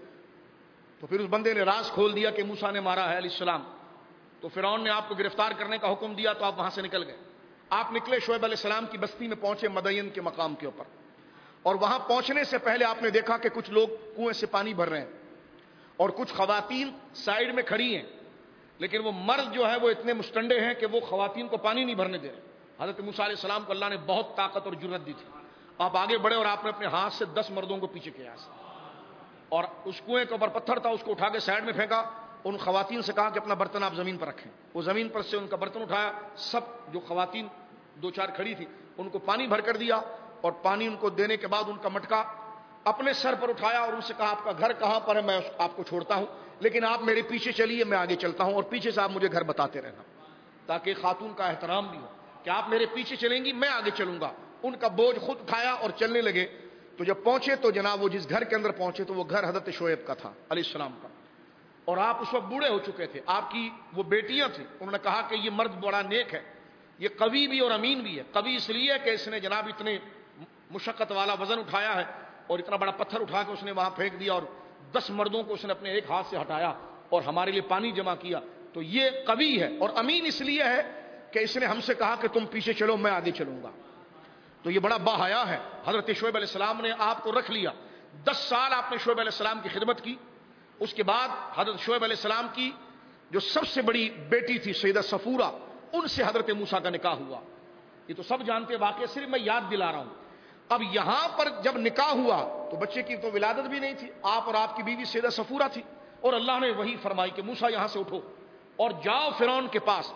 تو پھر اس بندے نے راز کھول دیا کہ موسیٰ نے مارا ہے علیہ السلام، تو فرعون نے آپ کو گرفتار کرنے کا حکم دیا تو آپ وہاں سے نکل گئے۔ آپ نکلے شعیب علیہ السلام کی بستی میں پہنچے مدین کے مقام کے اوپر، اور وہاں پہنچنے سے پہلے آپ نے دیکھا کہ کچھ لوگ کنویں سے پانی بھر رہے ہیں اور کچھ خواتین سائیڈ میں کھڑی ہیں، لیکن وہ مرد جو ہے وہ اتنے مستنڈے ہیں کہ وہ خواتین کو پانی نہیں بھرنے دے رہے۔ حضرت موسیٰ علیہ السلام کو اللہ نے بہت طاقت اور جرأت دی تھی، آپ آگے بڑھے اور آپ نے اپنے ہاتھ سے دس مردوں کو پیچھے کیا اور اس کنویں کے اوپر پتھر تھا اس کو اٹھا کے سائیڈ میں پھینکا، ان خواتین سے کہا کہ اپنا برتن آپ زمین پر رکھیں، وہ زمین پر سے ان کا برتن اٹھایا، سب جو خواتین دو چار کھڑی تھی ان کو پانی بھر کر دیا، اور پانی ان کو دینے کے بعد ان کا مٹکا اپنے سر پر اٹھایا اور ان سے کہا آپ کا گھر کہاں پر ہے، میں آپ کو چھوڑتا ہوں لیکن آپ میرے پیچھے چلیے، میں آگے چلتا ہوں اور پیچھے سے آپ مجھے گھر بتاتے رہنا، تاکہ خاتون کا احترام بھی ہو کہ آپ میرے پیچھے چلیں گی میں آگے چلوں گا۔ ان کا بوجھ خود اٹھایا اور چلنے لگے، تو جب پہنچے تو جناب وہ جس گھر کے اندر پہنچے تو وہ گھر حضرت شعیب کا تھا علیہ السلام کا، اور آپ اس وقت بوڑھے ہو چکے تھے، آپ کی وہ بیٹیاں تھیں، انہوں نے کہا کہ یہ مرد بڑا نیک ہے، یہ قوی بھی اور امین بھی ہے۔ قوی اس لیے کہ اس نے جناب اتنے مشقت والا وزن اٹھایا ہے اور اتنا بڑا پتھر اٹھا کے اس نے وہاں پھینک دیا اور دس مردوں کو اس نے اپنے ایک ہاتھ سے ہٹایا اور ہمارے لیے پانی جمع کیا، تو یہ قوی ہے، اور امین اس لیے ہے کہ اس نے ہم سے کہا کہ تم پیچھے چلو میں آگے چلوں گا، تو یہ بڑا باحیا ہے۔ حضرت شعیب علیہ السلام نے آپ کو رکھ لیا، دس سال آپ نے شعیب علیہ السلام کی خدمت کی۔ اس کے بعد حضرت شعیب علیہ السلام کی جو سب سے بڑی بیٹی تھی سیدہ صفورہ، ان سے حضرت موسیٰ کا نکاح ہوا، یہ تو سب جانتے واقعہ، صرف میں یاد دلا رہا ہوں۔ اب یہاں پر جب نکاح ہوا تو بچے کی تو ولادت بھی نہیں تھی، آپ اور آپ کی بیوی سیدہ صفورہ تھی، اور اللہ نے وہی فرمائی کہ موسیٰ یہاں سے اٹھو اور جاؤ فرعون کے پاس،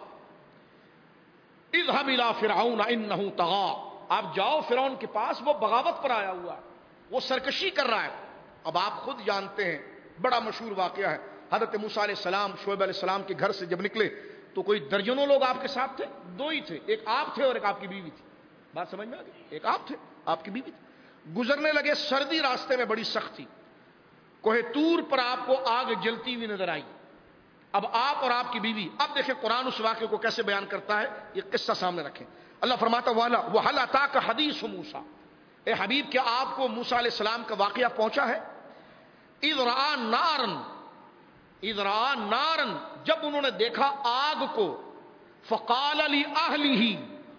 اذهب الى فرعون انه طغى، آپ جاؤ فرعون کے پاس، وہ بغاوت پر آیا ہوا ہے، وہ سرکشی کر رہا ہے۔ اب آپ خود جانتے ہیں بڑا مشہور واقعہ ہے، حضرت موسیٰ علیہ السلام شعیب علیہ السلام کے گھر سے جب نکلے تو کوئی درجنوں لوگ آپ کے ساتھ تھے، دو ہی تھے، ایک آپ تھے اور ایک آپ کی بیوی تھی، بات سمجھ میں آ گئی، ایک آپ تھے آپ کی بیوی تھی۔ گزرنے لگے، سردی راستے میں بڑی سخت تھی، کوہ طور پر آپ کو آگ جلتی ہوئی نظر آئی، اب آپ اور آپ کی بیوی، اب دیکھیں قرآن اس واقعے کو کیسے بیان کرتا ہے، یہ قصہ سامنے رکھیں۔ اللہ فرماتا والا وَهَلْ أَتَاكَ حَدِيثُ موسیٰ، اے حبیب کیا آپ کو موسیٰ علیہ السلام کا واقعہ پہنچا ہے؟ اِذْ رَأَىٰ نَارًا، اِذْ رَأَىٰ نَارًا، جب انہوں نے دیکھا آگ کو، فَقَالَ لِأَهْلِهِ،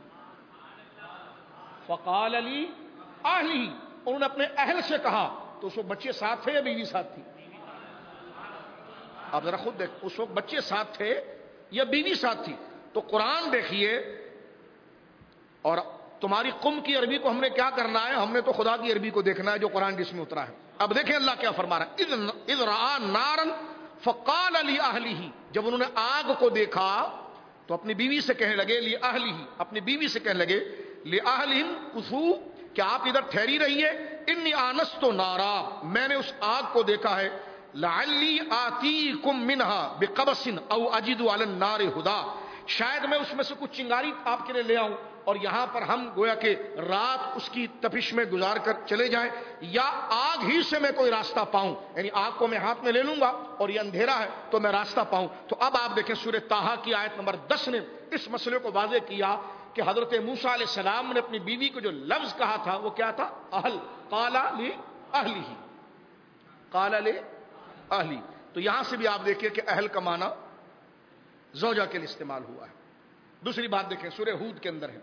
فَقَالَ لِأَهْلِهِ، انہوں نے اپنے اہل سے کہا، تو اس وقت بچے ساتھ تھے یا بیوی ساتھ تھی؟ آپ ذرا خود دیکھ، اس وقت بچے ساتھ تھے یا بیوی ساتھ تھی؟ تو قرآن دیکھیے، اور تمہاری قم کی عربی کو ہم نے کیا کرنا ہے، ہم نے تو خدا کی عربی کو دیکھنا ہے جو قرآن جس میں اترا ہے۔ اب دیکھیں اللہ کیا فرما رہا ہے، اذ رآ نارا فقال لأہلہ، جب انہوں نے آگ کو دیکھا تو اپنی بیوی سے کہنے لگے، لأہلہ، اپنی بیوی سے کہنے لگے، لأہلہم کثوا، کہ آپ ادھر ٹھہری رہیے، انی آنست نارا، میں نے اس آگ کو دیکھا ہے، لعلی آتیکم منہا بقبس او اجد علی النار ہدا، شاید میں اس میں سے کچھ چنگاری آپ کے لیے لے آؤں اور یہاں پر ہم گویا کہ رات اس کی تپش میں گزار کر چلے جائیں، یا آگ ہی سے میں کوئی راستہ پاؤں، یعنی آگ کو میں ہاتھ میں لے لوں گا اور یہ اندھیرا ہے تو میں راستہ پاؤں۔ تو اب آپ دیکھیں سورہ طٰہٰ کی آیت نمبر دس نے اس مسئلے کو واضح کیا کہ حضرت موسیٰ علیہ السلام نے اپنی بیوی کو جو لفظ کہا تھا وہ کیا تھا، اہل، قال لأہلہ، قال لأہلہ، تو یہاں سے بھی آپ دیکھیے کہ اہل کا معنی زوجہ کے لیے استعمال ہوا ہے۔ دوسری بات دیکھیں سورہ ہود کے اندر ہے،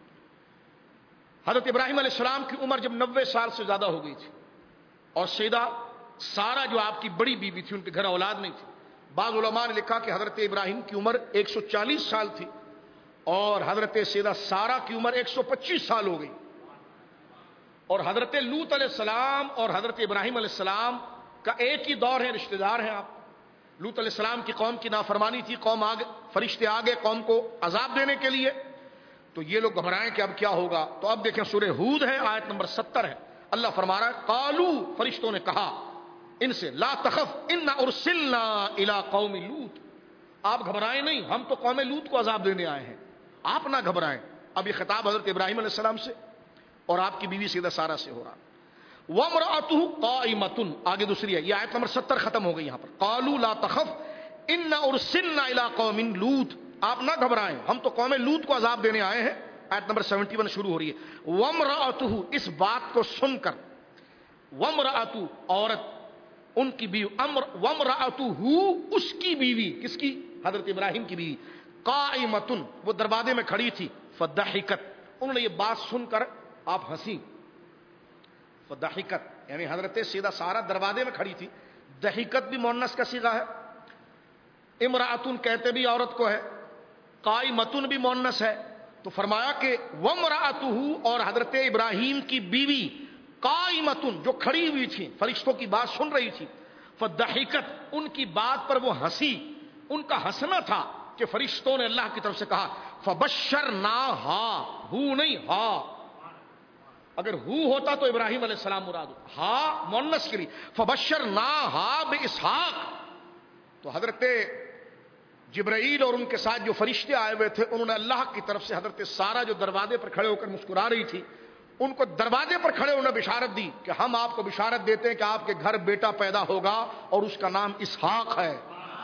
حضرت ابراہیم علیہ السلام کی عمر جب نوے سال سے زیادہ ہو گئی تھی، اور سیدہ سارہ جو آپ کی بڑی بیوی تھی ان کے گھر اولاد نہیں تھی، بعض علماء نے لکھا کہ حضرت ابراہیم کی عمر ایک سو چالیس سال تھی اور حضرت سیدہ سارہ کی عمر ایک سو پچیس سال ہو گئی، اور حضرت لوط علیہ السلام اور حضرت ابراہیم علیہ السلام کا ایک ہی دور ہے، رشتہ دار ہیں آپ۔ لوط علیہ السلام کی قوم کی نافرمانی تھی، قوم آگے، فرشتے آگے قوم کو عذاب دینے کے لیے، تو یہ لوگ گھبرائیں کہ اب کیا ہوگا۔ تو اب دیکھیں سورہ ہود ہے، آیت نمبر ستر ہے، اللہ فرما رہا ہے، قالو، فرشتوں نے کہا ان سے، لا تخف انا ارسلنا الی قوم لوط، آپ گھبرائیں نہیں، ہم تو قوم لوط کو عذاب دینے آئے ہیں، آپ نہ گھبرائیں. اب یہ خطاب حضرت ابراہیم علیہ السلام سے اور آپ کی بیوی سیدہ سارہ سے ہو رہا. وَامْرَأَتُهُ قَائِمَةٌ، آگے دوسری ہے، یہ آیت نمبر ستر ختم ہو گئی. یہاں پر قَالُوا لَا تَخَفْ إِنَّا أُرْسِلْنَا إِلَىٰ قَوْمٍ لُوط، آپ نہ گھبرائیں، ہم تو قوم لوط کو عذاب دینے آئے ہیں. آیت نمبر اکہتر شروع ہو رہی ہے. وَامْرَأَتُهُ، اس بات کو سن کر، وَامْرَأَتُهُ عورت، ان کی بیوی، وَامْرَأَتُهُ اس کی بیوی، کس کی؟ حضرت ابراہیم کی بیوی، قَائِمَةٌ وہ دروازے میں کھڑی تھی. فَضَحِكَتْ انہوں نے یہ بات سن کر آپ ہنسی. فضحکت یعنی حضرت سیدہ سارہ دروازے میں کھڑی تھی. دحیکت بھی مؤنث کا صیغہ ہے، امرأتن کہتے بھی عورت کو ہے، قائمتن بھی مؤنث ہے. تو فرمایا کہ وامرأتہ اور حضرت ابراہیم کی بیوی قائمتن جو کھڑی ہوئی تھی، فرشتوں کی بات سن رہی تھی. فضحکت ان کی بات پر وہ ہنسی. ان کا ہنسنا تھا کہ فرشتوں نے اللہ کی طرف سے کہا فبشرناہا، ہو نہیں ہا، اگر ہو ہوتا تو ابراہیم علیہ السلام مراد، ہا مؤنث کے لیے. فبشرناہا باسحاق، تو حضرت جبرائیل اور ان کے ساتھ جو فرشتے آئے ہوئے تھے انہوں نے اللہ کی طرف سے حضرت سارہ جو دروازے پر کھڑے ہو کر مسکرا رہی تھی ان کو دروازے پر کھڑے انہوں نے بشارت دی کہ ہم آپ کو بشارت دیتے ہیں کہ آپ کے گھر بیٹا پیدا ہوگا اور اس کا نام اسحاق ہے.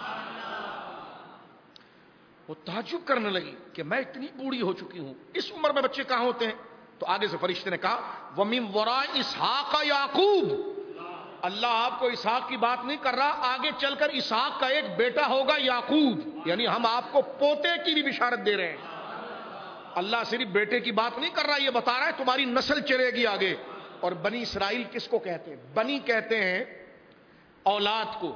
وہ تعجب کرنے لگی کہ میں اتنی بوڑھی ہو چکی ہوں، اس عمر میں بچے کہاں ہوتے ہیں؟ تو آگے سے فرشتے نے کہا وَمِن وَرَاءِ اسحاق یعقوب، اللہ آپ کو اسحاق کی بات نہیں کر رہا، آگے چل کر اسحاق کا ایک بیٹا ہوگا یعقوب، یعنی ہم آپ کو پوتے کی بھی بشارت دے رہے ہیں. اللہ صرف بیٹے کی بات نہیں کر رہا، یہ بتا رہا ہے تمہاری نسل چلے گی آگے. اور بنی اسرائیل کس کو کہتے ہیں؟ بنی کہتے ہیں اولاد کو،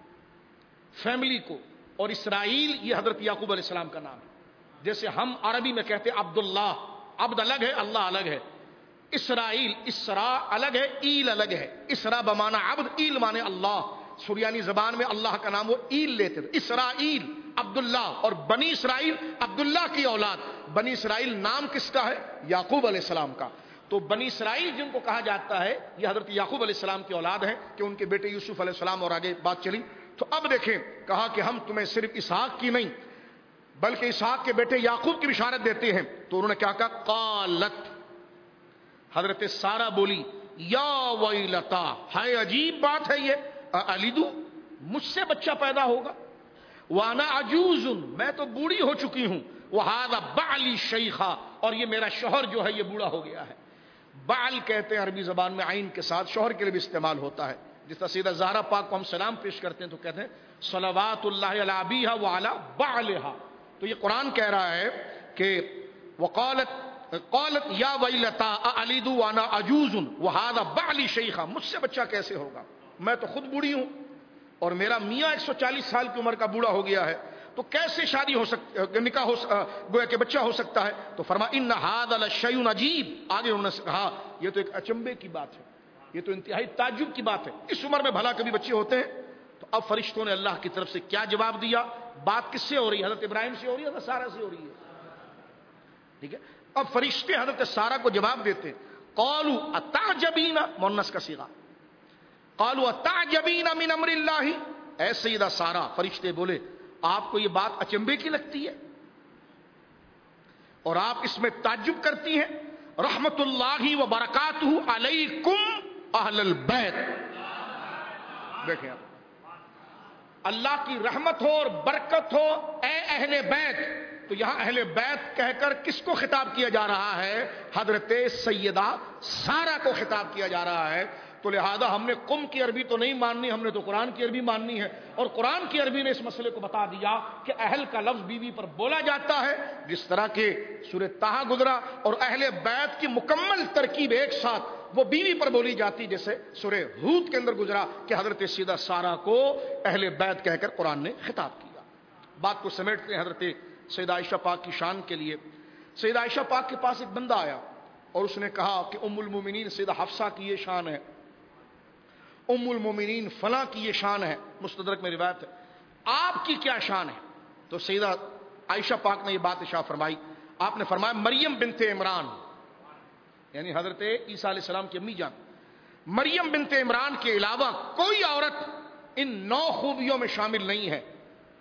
فیملی کو، اور اسرائیل یہ حضرت یعقوب علیہ السلام کا نام ہے. جیسے ہم عربی میں کہتے ہیں عبداللہ، عبد الگ ہے، اللہ الگ ہے. اسرائیل، اسرا الگ ہے، ایل الگ ہے. اسرا بمانا عبد، ایل مانے اللہ. سریانی زبان میں اللہ کا نام وہ ایل لیتے تھے، اسرائیل عبداللہ. اور بنی اسرائیل عبداللہ کی اولاد. بنی اسرائیل نام کس کا ہے؟ یعقوب علیہ السلام کا. تو بنی اسرائیل جن کو کہا جاتا ہے یہ حضرت یعقوب علیہ السلام کی اولاد ہیں کہ ان کے بیٹے یوسف علیہ السلام اور آگے بات چلی. تو اب دیکھیں، کہا کہ ہم تمہیں صرف اسحاق کی نہیں بلکہ اسحاق کے بیٹے یعقوب کی بشارت دیتے ہیں. تو انہوں نے کیا کہا؟ قالت، حضرت سارہ بولی یا ویلتا، ہے عجیب بات ہے یہ، الیدو مجھ سے بچہ پیدا ہوگا، وانا عجوز میں تو بوڑھی ہو چکی ہوں، وہذا بعلی شیخا اور یہ میرا شوہر جو ہے یہ بوڑھا ہو گیا ہے. بعل کہتے ہیں عربی زبان میں عین کے ساتھ شوہر کے لیے بھی استعمال ہوتا ہے. جس طرح سیدہ زہرا پاک کو ہم سلام پیش کرتے ہیں تو کہتے ہیں صلوات اللہ علی ابیہا وعلی بعلہا. تو یہ قرآن کہہ رہا ہے کہ وقالت قالت یا ویلتا الیدو وانا عجوز وہذا بعلی شیخا، مجھ سے بچہ کیسے ہوگا، میں تو خود بوڑھی ہوں اور میرا میاں ایک سو چالیس سال کی عمر کا بوڑھا ہو گیا ہے، تو کیسے شادی ہو سکتا، نکاح ہو گویا کہ بچہ ہو سکتا ہے. تو فرما ان ھذا لشیء عجیب، آگے انہوں نے کہا یہ تو ایک اچنبے کی بات ہے، یہ تو انتہائی تعجب کی بات ہے، اس عمر میں بھلا کبھی بچے ہوتے ہیں. تو اب فرشتوں نے اللہ کی طرف سے کیا جواب دیا؟ بات کس سے ہو رہی ہے؟ حضرت ابراہیم سے ہو رہی ہے، حضرت سارہ سے ہو رہی ہے. ٹھیک ہے، اب فرشتے حضرت سارہ کو جواب دیتے قالوا اتعجبین، مؤنث کا صیغہ، قالوا اتعجبین من امر اللہ. اے سیدہ سارہ، فرشتے بولے آپ کو یہ بات اچنبے کی لگتی ہے اور آپ اس میں تعجب کرتی ہیں؟ رحمت اللہ و برکاتہ علیکم اہل البیت. دیکھیں آپ، اللہ کی رحمت ہو اور برکت ہو اے اہل بیت. تو یہاں اہل بیت کہہ کر کس کو خطاب کیا جا رہا ہے؟ حضرت سیدہ سارہ کو خطاب کیا جا رہا ہے. تو لہذا ہم نے قم کی عربی تو نہیں ماننی، ہم نے تو قرآن کی عربی ماننی ہے. اور قرآن کی عربی نے اس مسئلے کو بتا دیا کہ اہل کا لفظ بیوی پر بولا جاتا ہے جس طرح کہ سورہ طٰہٰ گزرا، اور اہل بیت کی مکمل ترکیب ایک ساتھ وہ بیوی پر بولی جاتی جیسے سورہ ہود کے اندر گزرا کہ حضرت سیدہ سارہ کو اہل بیت کہہ کر قرآن نے خطاب کیا. بات کو سمیٹتے ہیں حضرت سیدہ عائشہ پاک کی شان کے لیے. سیدہ عائشہ پاک کے پاس ایک بندہ آیا اور اس نے کہا کہ ام المومنین سیدہ حفصہ کی یہ شان ہے، ام المومنین فلاں کی یہ شان ہے، مستدرک میں روایت ہے، آپ کی کیا شان ہے؟ تو سیدہ عائشہ پاک نے یہ بات ارشاد فرمائی. آپ نے فرمایا مریم بنت عمران، یعنی حضرت عیسیٰ علیہ السلام کی امی جان، مریم بنت عمران کے علاوہ کوئی عورت ان نو خوبیوں میں شامل نہیں ہے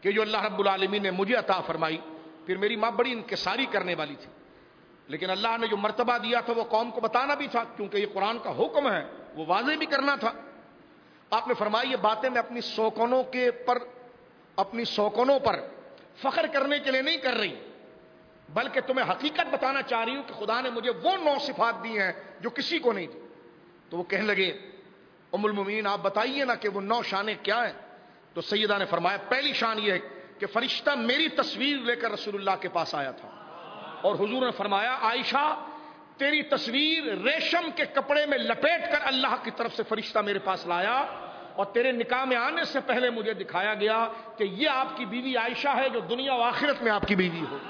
کہ جو اللہ رب العالمین نے مجھے عطا فرمائی. پھر میری ماں بڑی انکساری کرنے والی تھی، لیکن اللہ نے جو مرتبہ دیا تھا وہ قوم کو بتانا بھی تھا، کیونکہ یہ قرآن کا حکم ہے، وہ واضح بھی کرنا تھا. آپ نے فرمائی یہ باتیں میں اپنی سوکنوں کے پر اپنی سوکنوں پر فخر کرنے کے لیے نہیں کر رہی، بلکہ تمہیں حقیقت بتانا چاہ رہی ہوں کہ خدا نے مجھے وہ نو صفات دی ہیں جو کسی کو نہیں دی. تو وہ کہنے لگے ام المومنین آپ بتائیے نا کہ وہ نو شانیں کیا ہیں. تو سیدہ نے فرمایا پہلی شان یہ ہے کہ فرشتہ میری تصویر لے کر رسول اللہ کے پاس آیا تھا، اور حضور نے فرمایا عائشہ تیری تصویر ریشم کے کپڑے میں لپیٹ کر اللہ کی طرف سے فرشتہ میرے پاس لایا، اور تیرے نکاح میں آنے سے پہلے مجھے دکھایا گیا کہ یہ آپ کی بیوی عائشہ ہے جو دنیا و آخرت میں آپ کی بیوی ہو.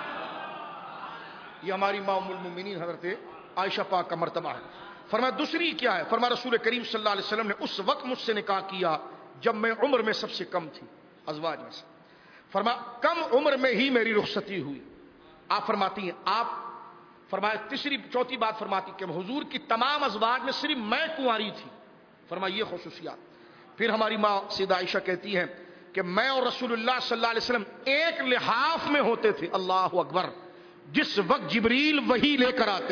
یہ ہماری ماں ام المومنین حضرت عائشہ پاک کا مرتبہ ہے. فرمایا دوسری کیا ہے؟ فرمایا رسول کریم صلی اللہ علیہ وسلم نے اس وقت مجھ سے نکاح کیا جب میں عمر میں سب سے کم تھی ازواج میں سے. فرمایا کم عمر میں ہی میری رخصتی ہوئی. آپ فرماتی ہیں آپ فرمایا تیسری چوتھی بات فرماتی کہ حضور کی تمام ازواج میں صرف میں کنواری تھی. فرمایا یہ خصوصیات. پھر ہماری ماں سیدہ عائشہ کہتی ہیں کہ میں اور رسول اللہ صلی اللہ علیہ وسلم ایک لحاف میں ہوتے تھے. اللہ اکبر. جس وقت جبریل وحی لے کر آتے.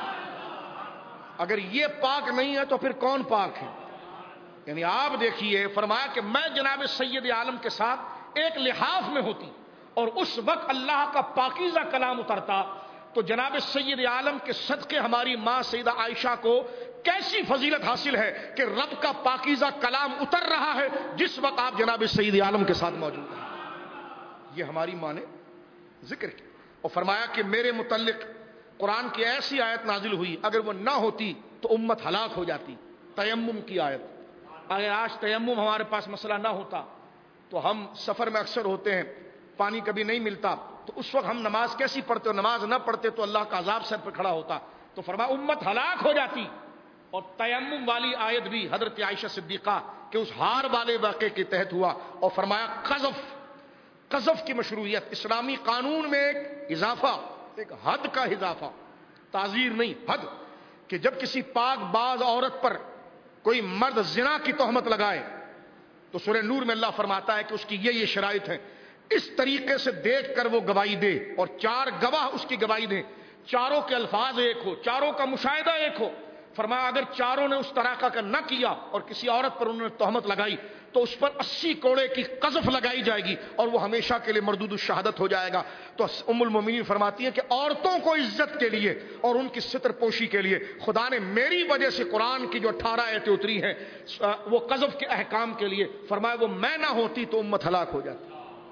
اگر یہ پاک نہیں ہے تو پھر کون پاک ہے؟ یعنی آپ دیکھیے فرمایا کہ میں جناب سید عالم کے ساتھ ایک لحاف میں ہوتی اور اس وقت اللہ کا پاکیزہ کلام اترتا. تو جناب سید عالم کے صدقے ہماری ماں سیدہ عائشہ کو کیسی فضیلت حاصل ہے کہ رب کا پاکیزہ کلام اتر رہا ہے جس وقت آپ جناب سید عالم کے ساتھ موجود ہیں. یہ ہماری ماں نے ذکر کیا اور فرمایا کہ میرے متعلق قرآن کی ایسی آیت نازل ہوئی اگر وہ نہ ہوتی تو امت ہلاک ہو جاتی. تیمم کی آیت. اگر آج تیمم ہمارے پاس مسئلہ نہ ہوتا تو ہم سفر میں اکثر ہوتے ہیں، پانی کبھی نہیں ملتا، تو اس وقت ہم نماز کیسی پڑھتے؟ نماز نہ پڑھتے تو اللہ کا عذاب سر پہ کھڑا ہوتا. تو فرمایا امت ہلاک ہو جاتی. اور تیمم والی آیت بھی حضرت عائشہ صدیقہ کے اس ہار والے واقعے کے تحت ہوا. اور فرمایا قذف قذف کی مشروعیت اسلامی قانون میں ایک اضافہ، ایک حد کا اضافہ، تعزیر نہیں حد، کہ جب کسی پاک باز عورت پر کوئی مرد زنا کی تہمت لگائے تو سورہ نور میں اللہ فرماتا ہے کہ اس کی یہ یہ شرائط ہیں، اس طریقے سے دیکھ کر وہ گواہی دے اور چار گواہ اس کی گواہی دیں، چاروں کے الفاظ ایک ہو، چاروں کا مشاہدہ ایک ہو. فرمایا اگر چاروں نے اس طرح کا نہ کیا اور کسی عورت پر انہوں نے تہمت لگائی تو اس پر اسی کوڑے کی قذف لگائی جائے گی اور وہ ہمیشہ کے لیے مردود الشہادت ہو جائے گا. تو ام المومنین فرماتی ہیں کہ عورتوں کو عزت کے لیے اور ان کی ستر پوشی کے لیے خدا نے میری وجہ سے قرآن کی جو اٹھارہ آیتیں اتری ہیں وہ قذف کے احکام کے لیے، فرمایا وہ میں نہ ہوتی تو امت ہلاک ہو جاتی.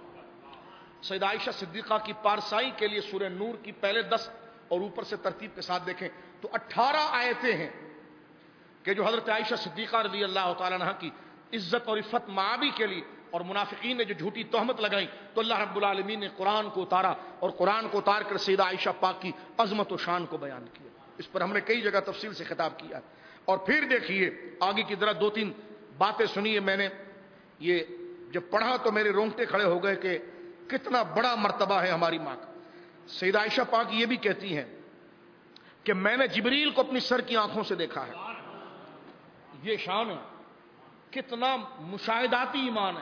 سیدہ عائشہ صدیقہ کی پارسائی کے لیے سورہ نور کی پہلے دس اور اوپر سے ترتیب کے ساتھ دیکھیں تو اٹھارہ آیتیں ہیں کہ جو حضرت عائشہ صدیقہ رضی اللہ تعالیٰ عنہ کی عزت اور عفت معابی کے لیے، اور منافقین نے جو جھوٹی تہمت لگائی تو اللہ رب العالمین نے قرآن کو اتارا اور قرآن کو اتار کر سیدہ عائشہ پاک کی عظمت و شان کو بیان کیا. اس پر ہم نے کئی جگہ تفصیل سے خطاب کیا. اور پھر دیکھیے آگے کی ذرا دو تین باتیں سنیے. میں نے یہ جب پڑھا تو میرے رونگٹے کھڑے ہو گئے کہ کتنا بڑا مرتبہ ہے ہماری ماں کا. سیدہ عائشہ پاک یہ بھی کہتی ہیں کہ میں نے جبریل کو اپنی سر کی آنکھوں سے دیکھا ہے. یہ شان ہے، کتنا مشاہداتی ایمان ہے،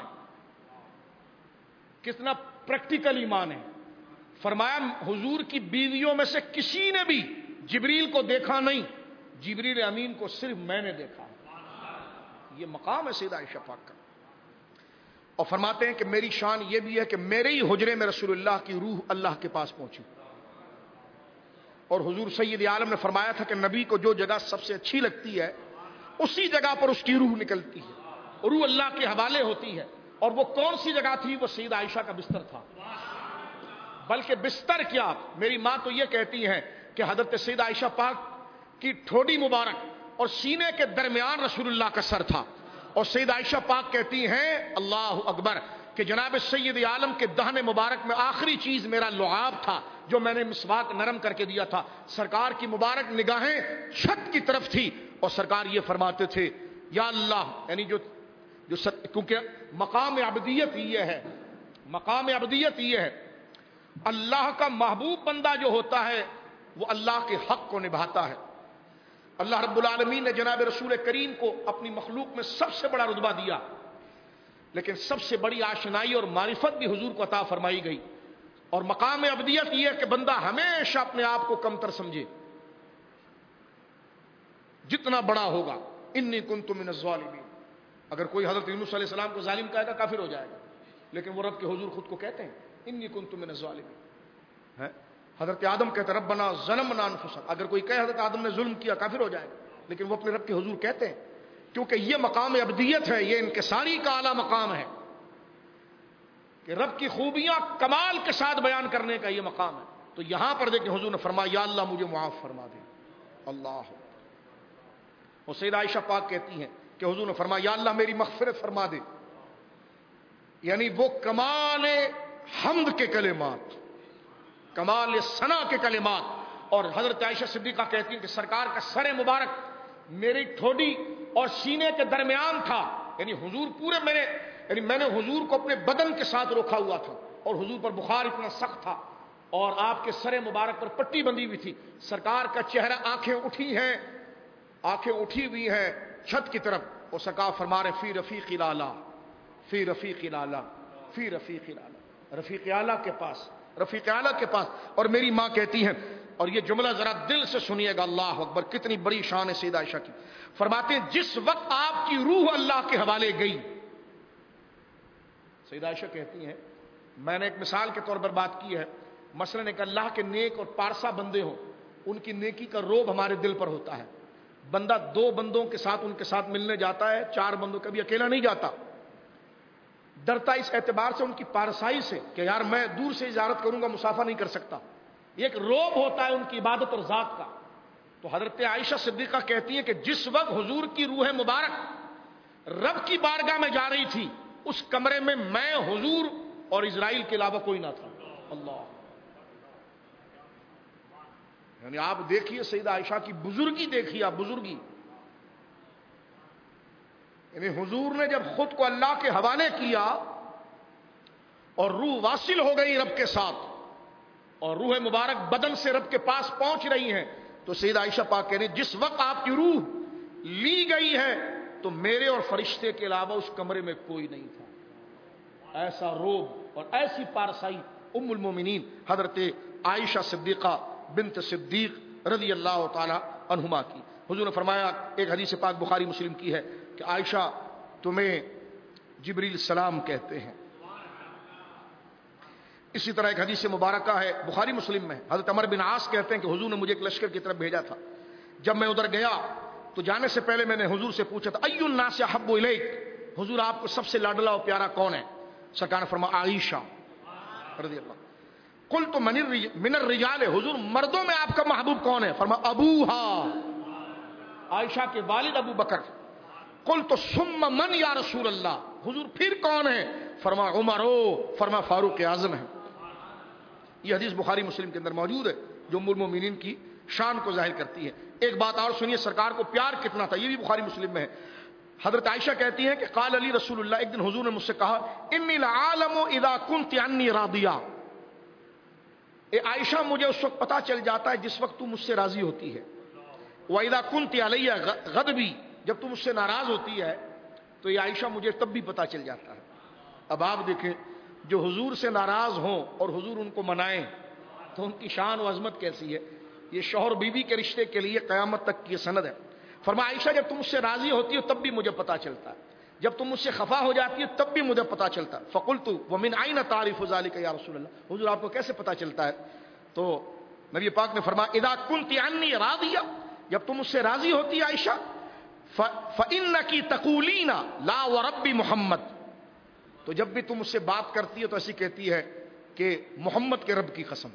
کتنا پریکٹیکل ایمان ہے. فرمایا حضور کی بیویوں میں سے کسی نے بھی جبریل کو دیکھا نہیں، جبریل امین کو صرف میں نے دیکھا. یہ مقام ہے سیدہ عائشہ پاک کا. اور فرماتے ہیں کہ میری شان یہ بھی ہے کہ میرے ہی حجرے میں رسول اللہ کی روح اللہ کے پاس پہنچی. اور حضور سید عالم نے فرمایا تھا کہ نبی کو جو جگہ سب سے اچھی لگتی ہے اسی جگہ پر اس کی روح نکلتی ہے، روح اللہ کے حوالے ہوتی ہے. اور وہ کون سی جگہ تھی؟ وہ سیدہ عائشہ کا بستر تھا. بلکہ بستر کیا، میری ماں تو یہ کہتی ہیں کہ حضرت سیدہ عائشہ پاک کی ٹھوڈی مبارک اور سینے کے درمیان رسول اللہ کا سر تھا. اور سیدہ عائشہ پاک کہتی ہیں اللہ اکبر کہ جناب سید عالم کے دہن مبارک میں آخری چیز میرا لعاب تھا جو میں نے مسواک نرم کر کے دیا تھا. سرکار کی مبارک نگاہیں چھت کی طرف تھی اور سرکار یہ فرماتے تھے یا اللہ، یعنی جو جو ست... کیونکہ مقام عبدیت یہ ہے، مقام عبدیت یہ ہے اللہ کا محبوب بندہ جو ہوتا ہے وہ اللہ کے حق کو نبھاتا ہے. اللہ رب العالمین نے جناب رسول کریم کو اپنی مخلوق میں سب سے بڑا رتبہ دیا. لیکن سب سے بڑی آشنائی اور معرفت بھی حضور کو عطا فرمائی گئی. اور مقام ابدیت یہ ہے کہ بندہ ہمیشہ اپنے آپ کو کمتر سمجھے، جتنا بڑا ہوگا. انی کنت من الظالمین. اگر کوئی حضرت یونس علیہ السلام کو ظالم کہے گا کافر ہو جائے گا، لیکن وہ رب کے حضور خود کو کہتے ہیں انی کنت من الظالمین. حضرت آدم کہتے ہیں ربنا ظلمنا انفسنا. اگر کوئی کہے حضرت آدم نے ظلم کیا کافر ہو جائے گا، لیکن وہ اپنے رب کے حضور کہتے ہیں، کیونکہ یہ مقام ابدیت ہے، یہ انکساری کا اعلیٰ مقام ہے کہ رب کی خوبیاں کمال کے ساتھ بیان کرنے کا یہ مقام ہے. تو یہاں پر دیکھیں حضور نے فرمایا یا اللہ مجھے معاف فرما دے. اللہ. اور سیدہ عائشہ پاک کہتی ہیں کہ حضور نے فرمایا یا اللہ میری مغفرت فرما دے. یعنی وہ کمال حمد کے کلمات، کمال ثنا کے کلمات. اور حضرت عائشہ صدیقہ کہتی ہیں کہ سرکار کا سر مبارک میری ٹھوڈی اور سینے کے درمیان تھا. یعنی حضور پورے میرے یعنی میں نے حضور کو اپنے بدن کے ساتھ روکا ہوا تھا، اور حضور پر بخار اتنا سخت تھا، اور آپ کے سر مبارک پر پٹی بندھی ہوئی تھی. سرکار کا چہرہ، آنکھیں اٹھی ہیں، آنکھیں اٹھی ہوئی ہیں چھت کی طرف، اور سرکار فرما رہے فی رفیق الاعلی، فی رفیق الاعلی، فی رفیق الاعلی، رفیق اعلیٰ کے پاس، رفیق اعلیٰ کے پاس. اور میری ماں کہتی ہیں، اور یہ جملہ ذرا دل سے سنیے گا، اللہ اکبر، کتنی بڑی شان ہے سیدہ عائشہ کی. فرماتے ہیں جس وقت آپ کی روح اللہ کے حوالے گئی، سیدہ عائشہ کہتی ہیں میں نے ایک مثال کے طور پر بات کی ہے، مثلا ایک اللہ کے نیک اور پارسا بندے ہوں، ان کی نیکی کا روب ہمارے دل پر ہوتا ہے. بندہ دو بندوں کے ساتھ ان کے ساتھ ملنے جاتا ہے، چار بندوں کبھی اکیلا نہیں جاتا، ڈرتا اس اعتبار سے ان کی پارسائی سے کہ یار میں دور سے زیارت کروں گا مصافحہ نہیں کر سکتا. یہ ایک روب ہوتا ہے ان کی عبادت اور ذات کا. تو حضرت عائشہ صدیقہ کہتی ہے کہ جس وقت حضور کی روح مبارک رب کی بارگاہ میں جا رہی تھی، اس کمرے میں میں، حضور اور اسرائیل کے علاوہ کوئی نہ تھا. اللہ. یعنی آپ دیکھیے سیدہ عائشہ کی بزرگی، دیکھیے آپ بزرگی. یعنی حضور نے جب خود کو اللہ کے حوالے کیا اور روح واصل ہو گئی رب کے ساتھ، اور روح مبارک بدن سے رب کے پاس پہنچ رہی ہیں، تو سیدہ عائشہ پاک کہہ رہی جس وقت آپ کی روح لی گئی ہے تو میرے اور فرشتے کے علاوہ اس کمرے میں کوئی نہیں تھا. ایسا روب اور ایسی پارسائی ام المومنین حضرت عائشہ صدیقہ بنت صدیق رضی اللہ تعالی عنہما کی. حضور نے فرمایا، ایک حدیث پاک بخاری مسلم کی ہے کہ عائشہ تمہیں جبریل السلام کہتے ہیں. اسی طرح ایک حدیث مبارکہ ہے بخاری مسلم میں، حضرت عمر بن عاص کہتے ہیں کہ حضور نے مجھے ایک لشکر کی طرف بھیجا تھا. جب میں ادھر گیا تو جانے سے پہلے میں نے حضور سے پوچھا تھا ای الناس احب الیک، حضور آپ کو سب سے لاڈلا اور پیارا کون ہے؟ سرکار نے فرمایا عائشہ رضی اللہ. قلت من الرجال، حضور مردوں میں آپ کا محبوب کون ہے؟ فرمایا ابوہا، عائشہ کے والد ابو بکر. قلت ثم من یا رسول اللہ، حضور پھر کون ہے؟ فرمایا عمر، فرمایا فاروق اعظم ہے. یہ حدیث بخاری مسلم کے اندر موجود ہے جو ام المومنین کی شان کو ظاہر کرتی ہے. ایک بات اور سنیے، سرکار کو پیار کتنا تھا، یہ بھی بخاری مسلم میں ہے. حضرت عائشہ کہتی ہیں کہ قال علی رسول اللہ، ایک دن حضور نے مجھ سے کہا انی لعالم اذا كنت عني راضیہ، اے عائشہ مجھے اس وقت پتا چل جاتا ہے جس وقت تم مجھ سے راضی ہوتی ہے، واذا كنت علی غضبی، جب تم مجھ سے ناراض ہوتی ہے تو یہ عائشہ مجھے تب بھی پتا چل جاتا ہے. اب آپ دیکھیں جو حضور سے ناراض ہوں اور حضور ان کو منائیں تو ان کی شان و عظمت کیسی ہے. یہ شوہر بیوی کے رشتے کے لیے قیامت تک کی سند ہے. فرمایا عائشہ جب تم مجھ سے راضی ہوتی ہو تب بھی مجھے پتا چلتا ہے، جب تم مجھ سے خفا ہو جاتی ہے تب بھی مجھے پتا چلتا ہے. فقلت ومن اين تعرف ذلك یا رسول اللہ، حضور آپ کو کیسے پتا چلتا ہے؟ تو نبی پاک نے فرمایا اذا كنت عني راضیہ، جب تم مجھ سے راضی ہوتی ہے عائشہ، فانك تقولين لا ورب محمد، تو جب بھی تم مجھ سے بات کرتی ہے تو ایسی کہتی ہے کہ محمد کے رب کی قسم.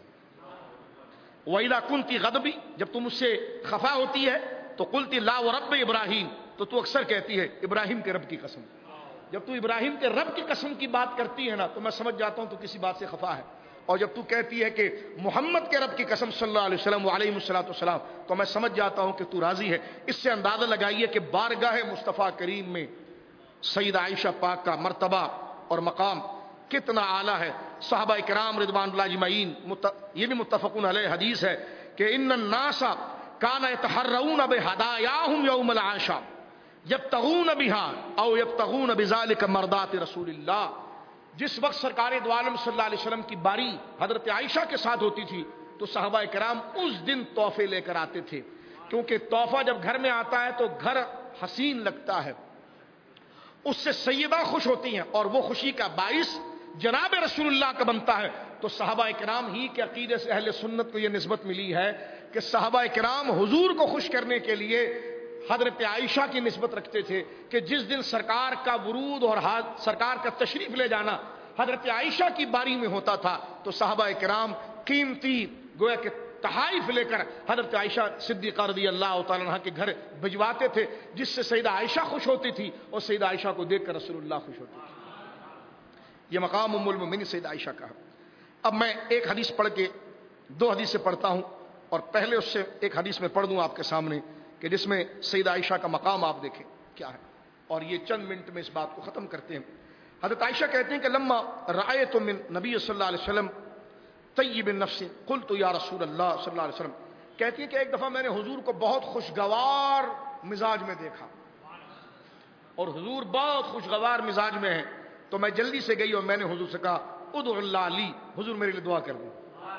وَإِذَا كُنْتِ غَضْبِ، جب تم مجھ سے خفا ہوتی ہے تو قُلْتِ لَا وَرَبِّ ابراہیم، تو تو اکثر کہتی ہے ابراہیم کے رب کی قسم. جب تو ابراہیم کے رب کی قسم کی بات کرتی ہے نا تو میں سمجھ جاتا ہوں تو کسی بات سے خفا ہے. اور جب تو کہتی ہے کہ محمد کے رب کی قسم صلی اللہ علیہ وسلم علیہ الصلوۃ والسلام، تو میں سمجھ جاتا ہوں کہ تو راضی ہے. اس سے اندازہ لگائیے کہ بارگاہ مصطفیٰ کریم میں سیدہ عائشہ پاک کا مرتبہ اور مقام کتنا اعلیٰ ہے. صحابہ کرام رضوان اللہ اجمعین، یہ بھی متفقون علیہ حدیث ہے کہ ان الناس کان یتحرون بہدایاہم یوم العاشا، یبتغون بہا او یبتغون بذالک مرضات رسول اللہ. جس وقت سرکار دو عالم صلی اللہ علیہ وسلم کی باری حضرت عائشہ کے ساتھ ہوتی تھی تو صحابہ کرام اس دن تحفے لے کر آتے تھے، کیونکہ تحفہ جب گھر میں آتا ہے تو گھر حسین لگتا ہے، اس سے سیدہ خوش ہوتی ہیں اور وہ خوشی کا باعث جناب رسول اللہ کا بنتا ہے. تو صحابہ کرام ہی کے عقیدے سے اہل سنت کو یہ نسبت ملی ہے کہ صحابہ کرام حضور کو خوش کرنے کے لیے حضرت عائشہ کی نسبت رکھتے تھے کہ جس دن سرکار کا ورود اور سرکار کا تشریف لے جانا حضرت عائشہ کی باری میں ہوتا تھا تو صحابہ کرام قیمتی گویا کہ تحائف لے کر حضرت عائشہ صدیقہ رضی اللہ تعالیٰ عنہ کے گھر بھجواتے تھے، جس سے سیدہ عائشہ خوش ہوتی تھی اور سیدہ عائشہ کو دیکھ کر رسول اللہ خوش ہوتے تھے. یہ مقام ام المؤمنین سیدہ عائشہ کا ہے. اب میں ایک حدیث پڑھ کے دو حدیث سے پڑھتا ہوں اور پہلے اس سے ایک حدیث میں پڑھ دوں آپ کے سامنے کہ جس میں سیدہ عائشہ کا مقام آپ دیکھیں کیا ہے، اور یہ چند منٹ میں اس بات کو ختم کرتے ہیں. حضرت عائشہ کہتے ہیں کہ لما رأیت من نبی صلی اللہ علیہ وسلم طیب النفس قلت یا رسول اللہ صلی اللہ علیہ وسلم، کہتی ہیں کہ ایک دفعہ میں نے حضور کو بہت خوشگوار مزاج میں دیکھا اور حضور بہت خوشگوار مزاج میں ہیں، تو میں جلدی سے گئی اور میں نے حضور سے کہا ادعو اللہ لی، حضور میرے لیے دعا کر دیں.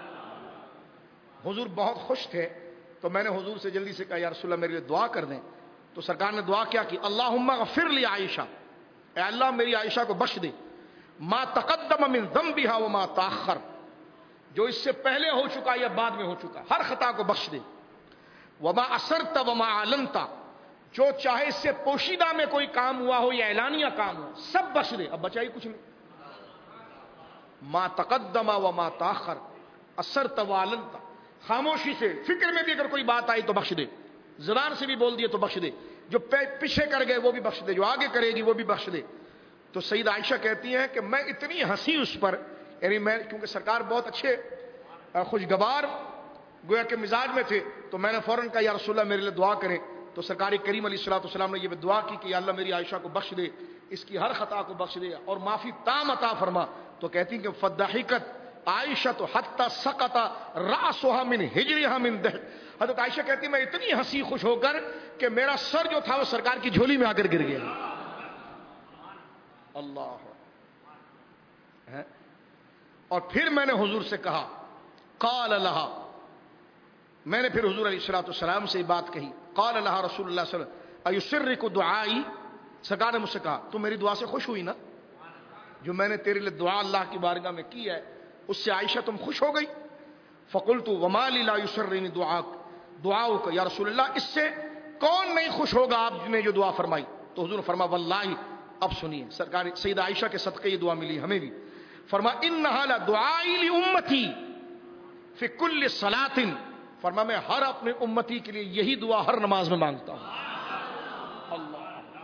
حضور بہت خوش تھے تو میں نے حضور سے جلدی سے کہا یا رسول اللہ میرے لیے دعا کر دیں. تو سرکار نے دعا کیا کی اللہم اغفر لی عائشہ، اے اللہ میری عائشہ کو بخش دے، ما تقدم من ذنبها وما تاخر، جو اس سے پہلے ہو چکا یا بعد میں ہو چکا ہر خطا کو بخش دے، وما اسرت وما اعلنت، جو چاہے اس سے پوشیدہ میں کوئی کام ہوا ہو یا اعلانیہ کام ہو سب بخش دے. اب بچائی کچھ نہیں. ما تقدم وما تاخر، اسرت واعلنت، خاموشی سے فکر میں بھی اگر کوئی بات آئی تو بخش دے، زبان سے بھی بول دیے تو بخش دے، جو پیچھے کر گئے وہ بھی بخش دے، جو آگے کرے گی وہ بھی بخش دے. تو سیدہ عائشہ کہتی ہیں کہ میں اتنی ہنسی اس پر، یعنی میں کیونکہ سرکار بہت اچھے خوشگوار گویا کے مزاج میں تھے تو میں نے فوراً کہا یا رسول اللہ میرے لیے دعا کریں. تو سرکار کریم علیہ الصلوۃ والسلام نے یہ دعا کی کہ یا اللہ میری عائشہ کو بخش دے، اس کی ہر خطا کو بخش دے اور معافی تام عطا فرما. تو کہتی ہیں کہ فضحکت عائشہ تو حتی سقط رأسها من ہجرها من دہ، حضرت عائشہ کہتی ہیں میں اتنی ہنسی خوش ہو کر کہ میرا سر جو تھا وہ سرکار کی جھولی میں آ کر گر گیا. اللہ ہے. اور پھر میں نے حضور سے کہا قال لها، میں نے پھر حضور علیہ الصلوۃ والسلام سے یہ بات کہی، قال لها رسول اللہ صلی اللہ علیہ وسلم ایسرک دعائی، سرکار نے مجھ سے کہا تم میری دعا سے خوش ہوئی نا، جو میں نے تیرے لیے دعا اللہ کی بارگاہ میں کی ہے اس سے عائشہ تم خوش ہو گئی. فقلت وما لی لا یسرنی دعاک دعاؤک یا رسول اللہ، اس سے کون نہیں خوش ہوگا آپ نے جو دعا فرمائی. تو حضور نے فرمایا واللہ، اب سنیے سرکار سیدہ عائشہ کے صدقے یہ دعا ملی ہمیں بھی. فرما انہا لدعائی لامتی فی کل صلاۃ، فرما میں ہر اپنے امتی کے لیے یہی دعا ہر نماز میں مانگتا ہوں. اللہ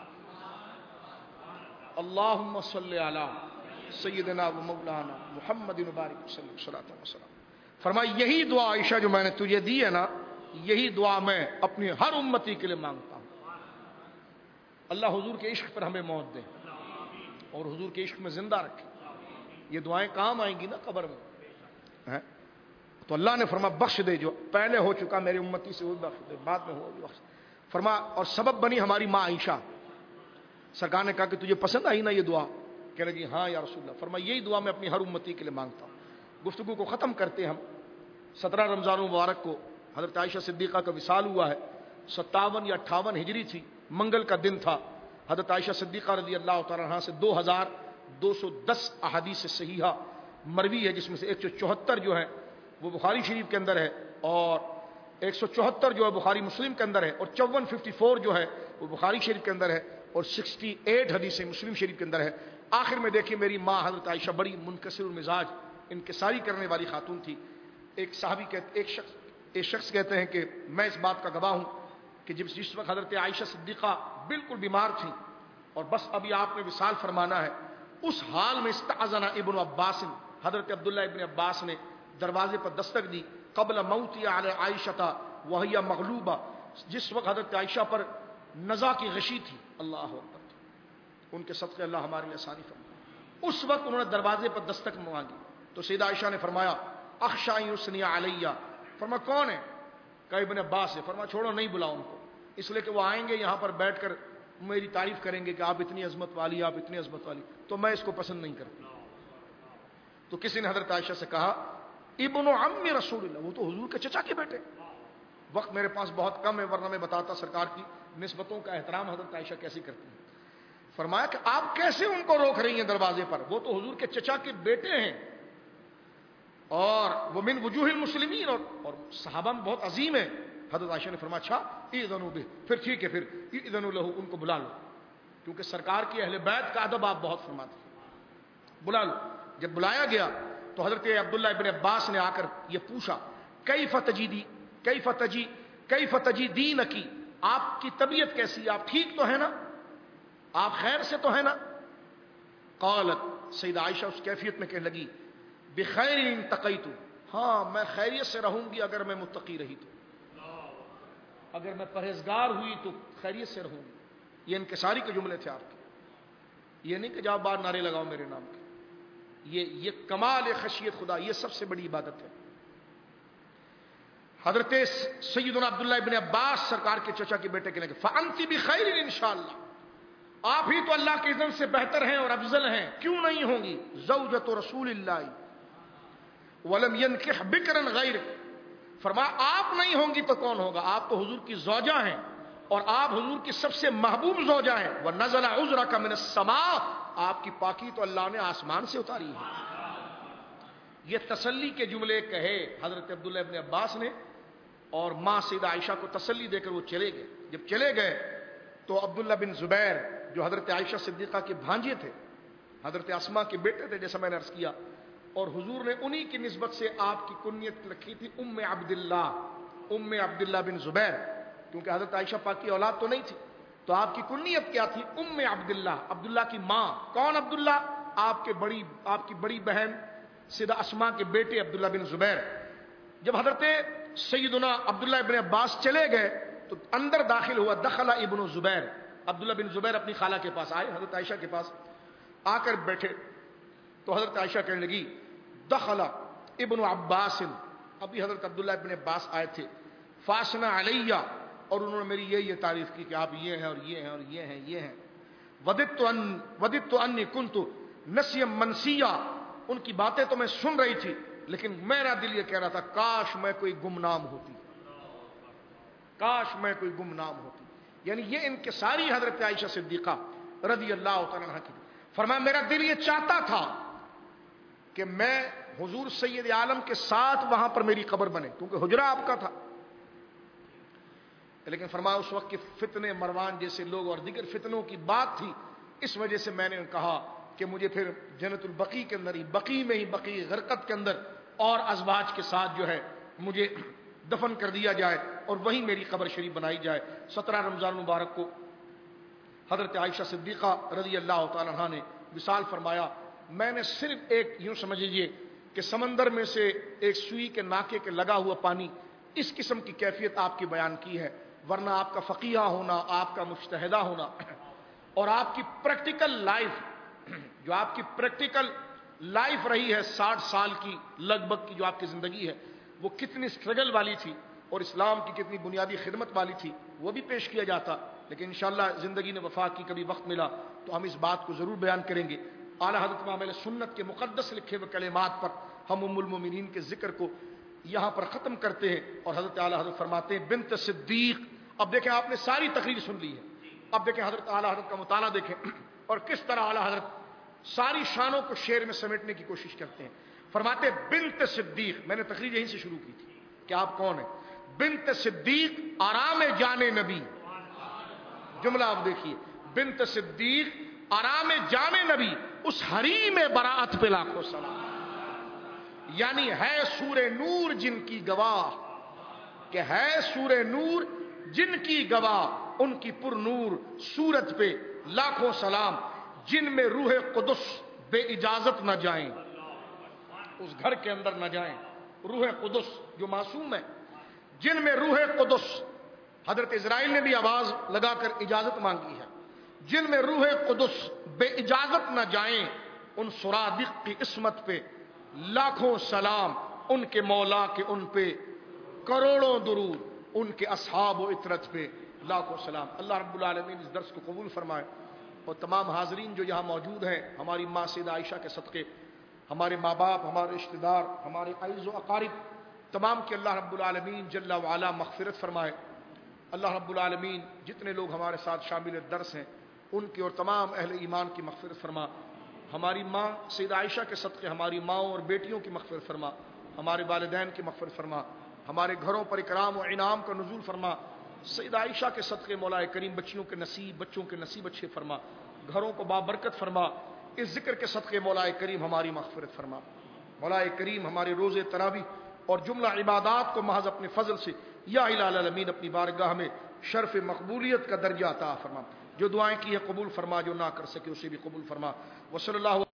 اللہم صلی علی سیدنا و مولانا محمد مبارک وسلم صلاۃ و سلام. فرمایا یہی دعا عائشہ جو میں نے تجھے دی ہے نا، یہی دعا میں اپنی ہر امتی کے لیے مانگتا ہوں. اللہ حضور کے عشق پر ہمیں موت دے اور حضور کے عشق میں زندہ رکھے. یہ دعائیں کام آئیں گی نا قبر میں. تو اللہ نے فرمایا بخش دے، جو پہلے ہو چکا میری امتی سے وہ بخش دے، بعد میں ہو بخش. فرمایا اور سبب بنی ہماری ماں عائشہ. سرکار نے کہا کہ تجھے پسند آئی نا یہ دعا؟ کہہ رہے جی ہاں یا رسول اللہ. فرمایا یہی دعا میں اپنی ہر امتی کے لیے مانگتا ہوں. گفتگو کو ختم کرتے ہم. سترہ رمضان مبارک کو حضرت عائشہ صدیقہ کا وصال ہوا ہے. ستاون یا اٹھاون ہجری تھی، منگل کا دن تھا. حضرت عائشہ صدیقہ رضی اللہ تعالیٰ عنہ سے دو ہزار دو سو دس احادیث صحیحہ مروی ہے، جس میں سے ایک سو چوہتر جو ہے وہ بخاری شریف کے اندر ہے اور ایک سو چوہتر جو ہے بخاری مسلم کے اندر ہے اور چون ففٹی فور جو ہے وہ بخاری شریف کے اندر ہے اور سکسٹی ایٹ حدیثیں مسلم شریف کے اندر ہے. آخر میں دیکھیں میری ماں حضرت عائشہ بڑی منکسر المزاج انکساری کرنے والی خاتون تھی. ایک صحابی کہتے ایک شخص ایک شخص کہتے ہیں کہ میں اس بات کا گواہ ہوں کہ جب جس وقت حضرت عائشہ صدیقہ بالکل بیمار تھی اور بس ابھی آپ نے وصال فرمانا ہے، اس حال میں استأذن ابن عباس، حضرت عبداللہ ابن عباس نے دروازے پر دستک دی قبل موتی علی عائشہ وہی مغلوبہ، جس وقت حضرت عائشہ پر نزا کی غشی تھی. اللہ اکبر، ان کے صدقے اللہ ہمارے لیے آسانی فرمائے. اس وقت انہوں نے دروازے پر دستک مانگی تو سیدہ عائشہ نے فرمایا اخشى یثنی علیہ. فرمایا کون ہے؟ کہ ابن عباس ہے. فرمایا چھوڑو نہیں بلاؤ ان کو، اس لیے کہ وہ آئیں گے یہاں پر بیٹھ کر میری تعریف کریں گے کہ آپ اتنی عظمت والی، آپ اتنی عظمت والی، تو میں اس کو پسند نہیں کرتی۔ تو کسی نے حضرت عائشہ سے کہا ابن عم رسول اللہ، وہ تو حضور کے چچا کے بیٹے۔ وقت میرے پاس بہت کم ہے ورنہ میں بتاتا سرکار کی نسبتوں کا احترام حضرت عائشہ کیسی کرتی ہیں۔ فرمایا کہ آپ کیسے ان کو روک رہی ہیں دروازے پر، وہ تو حضور کے چچا کے بیٹے ہیں، اور وہ من وجوہ المسلمین، اور, اور صحابہ میں بہت عظیم ہے۔ حضرت عائشہ نے فرمایا اچھا اذنوا بہ، پھر ٹھیک ہے، پھر اذنوا لہ، ان کو بلا لو، کیونکہ سرکار کی اہل بیت کا ادب آپ بہت فرماتے ہیں، بلا لو۔ جب بلایا گیا تو حضرت عبداللہ ابن عباس نے آ کر یہ پوچھا کیف تجیدی کیف تجی کیف تجیدینکی، آپ کی طبیعت کیسی ہے، آپ ٹھیک تو ہے نا، آپ خیر سے تو ہے نا؟ قالت، سیدہ عائشہ اس کیفیت میں کہنے لگی بخیر ان تقیت، ہاں میں خیریت سے رہوں گی اگر میں متقی رہی تو، اگر میں پرہیزگار ہوئی تو خیریت سے رہوں گی۔ یہ انکساری کے جملے تھے آپ کے، یہ نہیں کہ جاؤ بار نعرے لگاؤ میرے نام کے، یہ یہ کمال خشیت خدا، یہ سب سے بڑی عبادت ہے۔ حضرت سیدنا عبداللہ ابن عباس سرکار کے چچا کے بیٹے کے لگے فانتی بخیر انشاءاللہ، آپ ہی تو اللہ کے اذن سے بہتر ہیں اور افضل ہیں، کیوں نہیں ہوں گی؟ زوجۃ رسول اللہ ولم ينکح بکرا غیر، فرمایا آپ نہیں ہوں گی تو کون ہوگا؟ آپ تو حضور کی زوجہ ہیں اور آپ حضور کی سب سے محبوب زوجہ ہیں۔ ونزل عذرک من السماء، آپ کی پاکی تو اللہ نے آسمان سے اتاری ہے۔ یہ تسلی کے جملے کہے حضرت عبداللہ ابن عباس نے، اور ماں سیدہ عائشہ کو تسلی دے کر وہ چلے گئے۔ جب چلے گئے تو عبداللہ بن زبیر جو حضرت عائشہ صدیقہ کے بھانجے تھے، حضرت اسماء کے بیٹے تھے جیسا میں نے عرض کیا، اور حضور نے انہی کی نسبت سے آپ کی کنیت رکھی تھی ام عبداللہ، ام عبداللہ بن زبیر، کیونکہ حضرت عائشہ پاک کی اولاد تو نہیں تھی، تو آپ کی کنیت کیا تھی؟ ام عبداللہ، عبداللہ کی ماں۔ کون عبداللہ؟ آپ کے بڑی آپ کی بڑی بہن سیدہ اسماء کے بیٹے عبداللہ بن زبیر۔ جب حضرت سیدنا عبداللہ ابن عباس چلے گئے تو اندر داخل ہوا، دخل ابن زبیر، عبداللہ بن زبیر اپنی خالہ کے پاس آئے، حضرت عائشہ کے پاس آ کر بیٹھے تو حضرت عائشہ کہنے لگی دخل ابن عباس، ابھی حضرت عبداللہ ابن عباس آئے تھے، فاسنا علیہ، اور انہوں نے میری یہ یہ تعریف کی کہ آپ یہ ہیں اور یہ ہیں اور یہ ہیں یہ ہیں، وددت ان وددت انی کنت نسیا منسیا، ان کی باتیں تو میں سن رہی تھی لیکن میرا دل یہ کہہ رہا تھا کاش میں کوئی گمنام ہوتی، کاش میں کوئی گمنام ہوتی۔ یعنی یہ انکساری حضرت عائشہ صدیقہ رضی اللہ تعالیٰ عنہ کی، فرمایا میرا دل یہ چاہتا تھا کہ میں حضور سید عالم کے ساتھ وہاں پر میری قبر بنے، کیونکہ حجرہ آپ کا تھا، لیکن فرمایا اس وقت کے فتنے مروان جیسے لوگ اور دیگر فتنوں کی بات تھی، اس وجہ سے میں نے کہا کہ مجھے پھر جنت البقیع کے اندر ہی، بقیع میں ہی، بقیع غرقت کے اندر اور ازواج کے ساتھ جو ہے مجھے دفن کر دیا جائے اور وہیں میری قبر شریف بنائی جائے۔ سترہ رمضان مبارک کو حضرت عائشہ صدیقہ رضی اللہ تعالیٰ عنہ نے وصال فرمایا۔ میں نے صرف ایک یوں سمجھ لیجیے کہ سمندر میں سے ایک سوئی کے ناکے کے لگا ہوا پانی، اس قسم کی کیفیت آپ کی بیان کی ہے، ورنہ آپ کا فقیہ ہونا، آپ کا مجتہدہ ہونا اور آپ کی پریکٹیکل لائف، جو آپ کی پریکٹیکل لائف رہی ہے ساٹھ سال کی لگ بھگ کی جو آپ کی زندگی ہے، وہ کتنی سٹرگل والی تھی اور اسلام کی کتنی بنیادی خدمت والی تھی، وہ بھی پیش کیا جاتا، لیکن انشاءاللہ زندگی نے وفا کی، کبھی وقت ملا تو ہم اس بات کو ضرور بیان کریں گے۔ اعلیٰ حضرت امام اہل سنت کے مقدس لکھے ہوئے کلمات پر ہم ام المومنین کے ذکر کو یہاں پر ختم کرتے ہیں، اور حضرت اعلیٰ حضرت فرماتے ہیں بنت صدیق۔ اب دیکھیں آپ نے ساری تقریر سن لی ہے، اب دیکھیں حضرت اعلیٰ حضرت کا مطالعہ دیکھیں اور کس طرح اعلیٰ حضرت ساری شانوں کو شعر میں سمیٹنے کی کوشش کرتے ہیں۔ فرماتے بنت صدیق، میں نے تقریر یہیں سے شروع کی تھی کہ آپ کون ہیں۔ بنت صدیق آرام جان نبی، جملہ آپ دیکھیے، بنت صدیق آرام جان نبی، اس حریم براعت پہ لاکھوں سلام، یعنی ہے سور نور جن کی گواہ، کہ ہے سور نور جن کی گواہ، ان کی پر نور صورت پہ لاکھوں سلام، جن میں روح قدس بے اجازت نہ جائیں، اس گھر کے اندر نہ جائیں، روح قدس جو معصوم ہے، جن میں روح قدس، حضرت اسرائیل نے بھی آواز لگا کر اجازت مانگی ہے، جن میں روح قدس بے اجازت نہ جائیں، ان سرادق کی عصمت پہ لاکھوں سلام، ان کے مولا کے ان پہ کروڑوں درود، ان کے اصحاب و اطرت پہ لاکھ سلام۔ اللہ رب العالمین اس درس کو قبول فرمائے، اور تمام حاضرین جو یہاں موجود ہیں، ہماری ماں سیدہ عائشہ کے صدقے، ہمارے ماں باپ، ہمارے رشتہ دار، ہمارے عزیز و اقارب تمام کے اللہ رب العالمین جل وعلا مغفرت فرمائے۔ اللہ رب العالمین جتنے لوگ ہمارے ساتھ شامل درس ہیں ان کی اور تمام اہل ایمان کی مغفرت فرما۔ ہماری ماں سیدہ عائشہ کے صدقے ہماری ماؤں اور بیٹیوں کی مغفرت فرما، ہمارے والدین کی مغفرت فرما، ہمارے گھروں پر اکرام و انعام کا نزول فرما۔ سیدہ عائشہ کے صدقے مولا کریم بچیوں کے نصیب بچوں کے نصیب اچھے فرما، گھروں کو بابرکت فرما۔ اس ذکر کے صدقے مولا کریم ہماری مغفرت فرما۔ مولا کریم ہمارے روزے تراویح اور جملہ عبادات کو محض اپنے فضل سے یا الہ العالمین اپنی بارگاہ میں شرف مقبولیت کا درجہ عطا فرما۔ جو دعائیں کی ہیں قبول فرما، جو نہ کر سکے اسے بھی قبول فرما۔ وصلی اللہ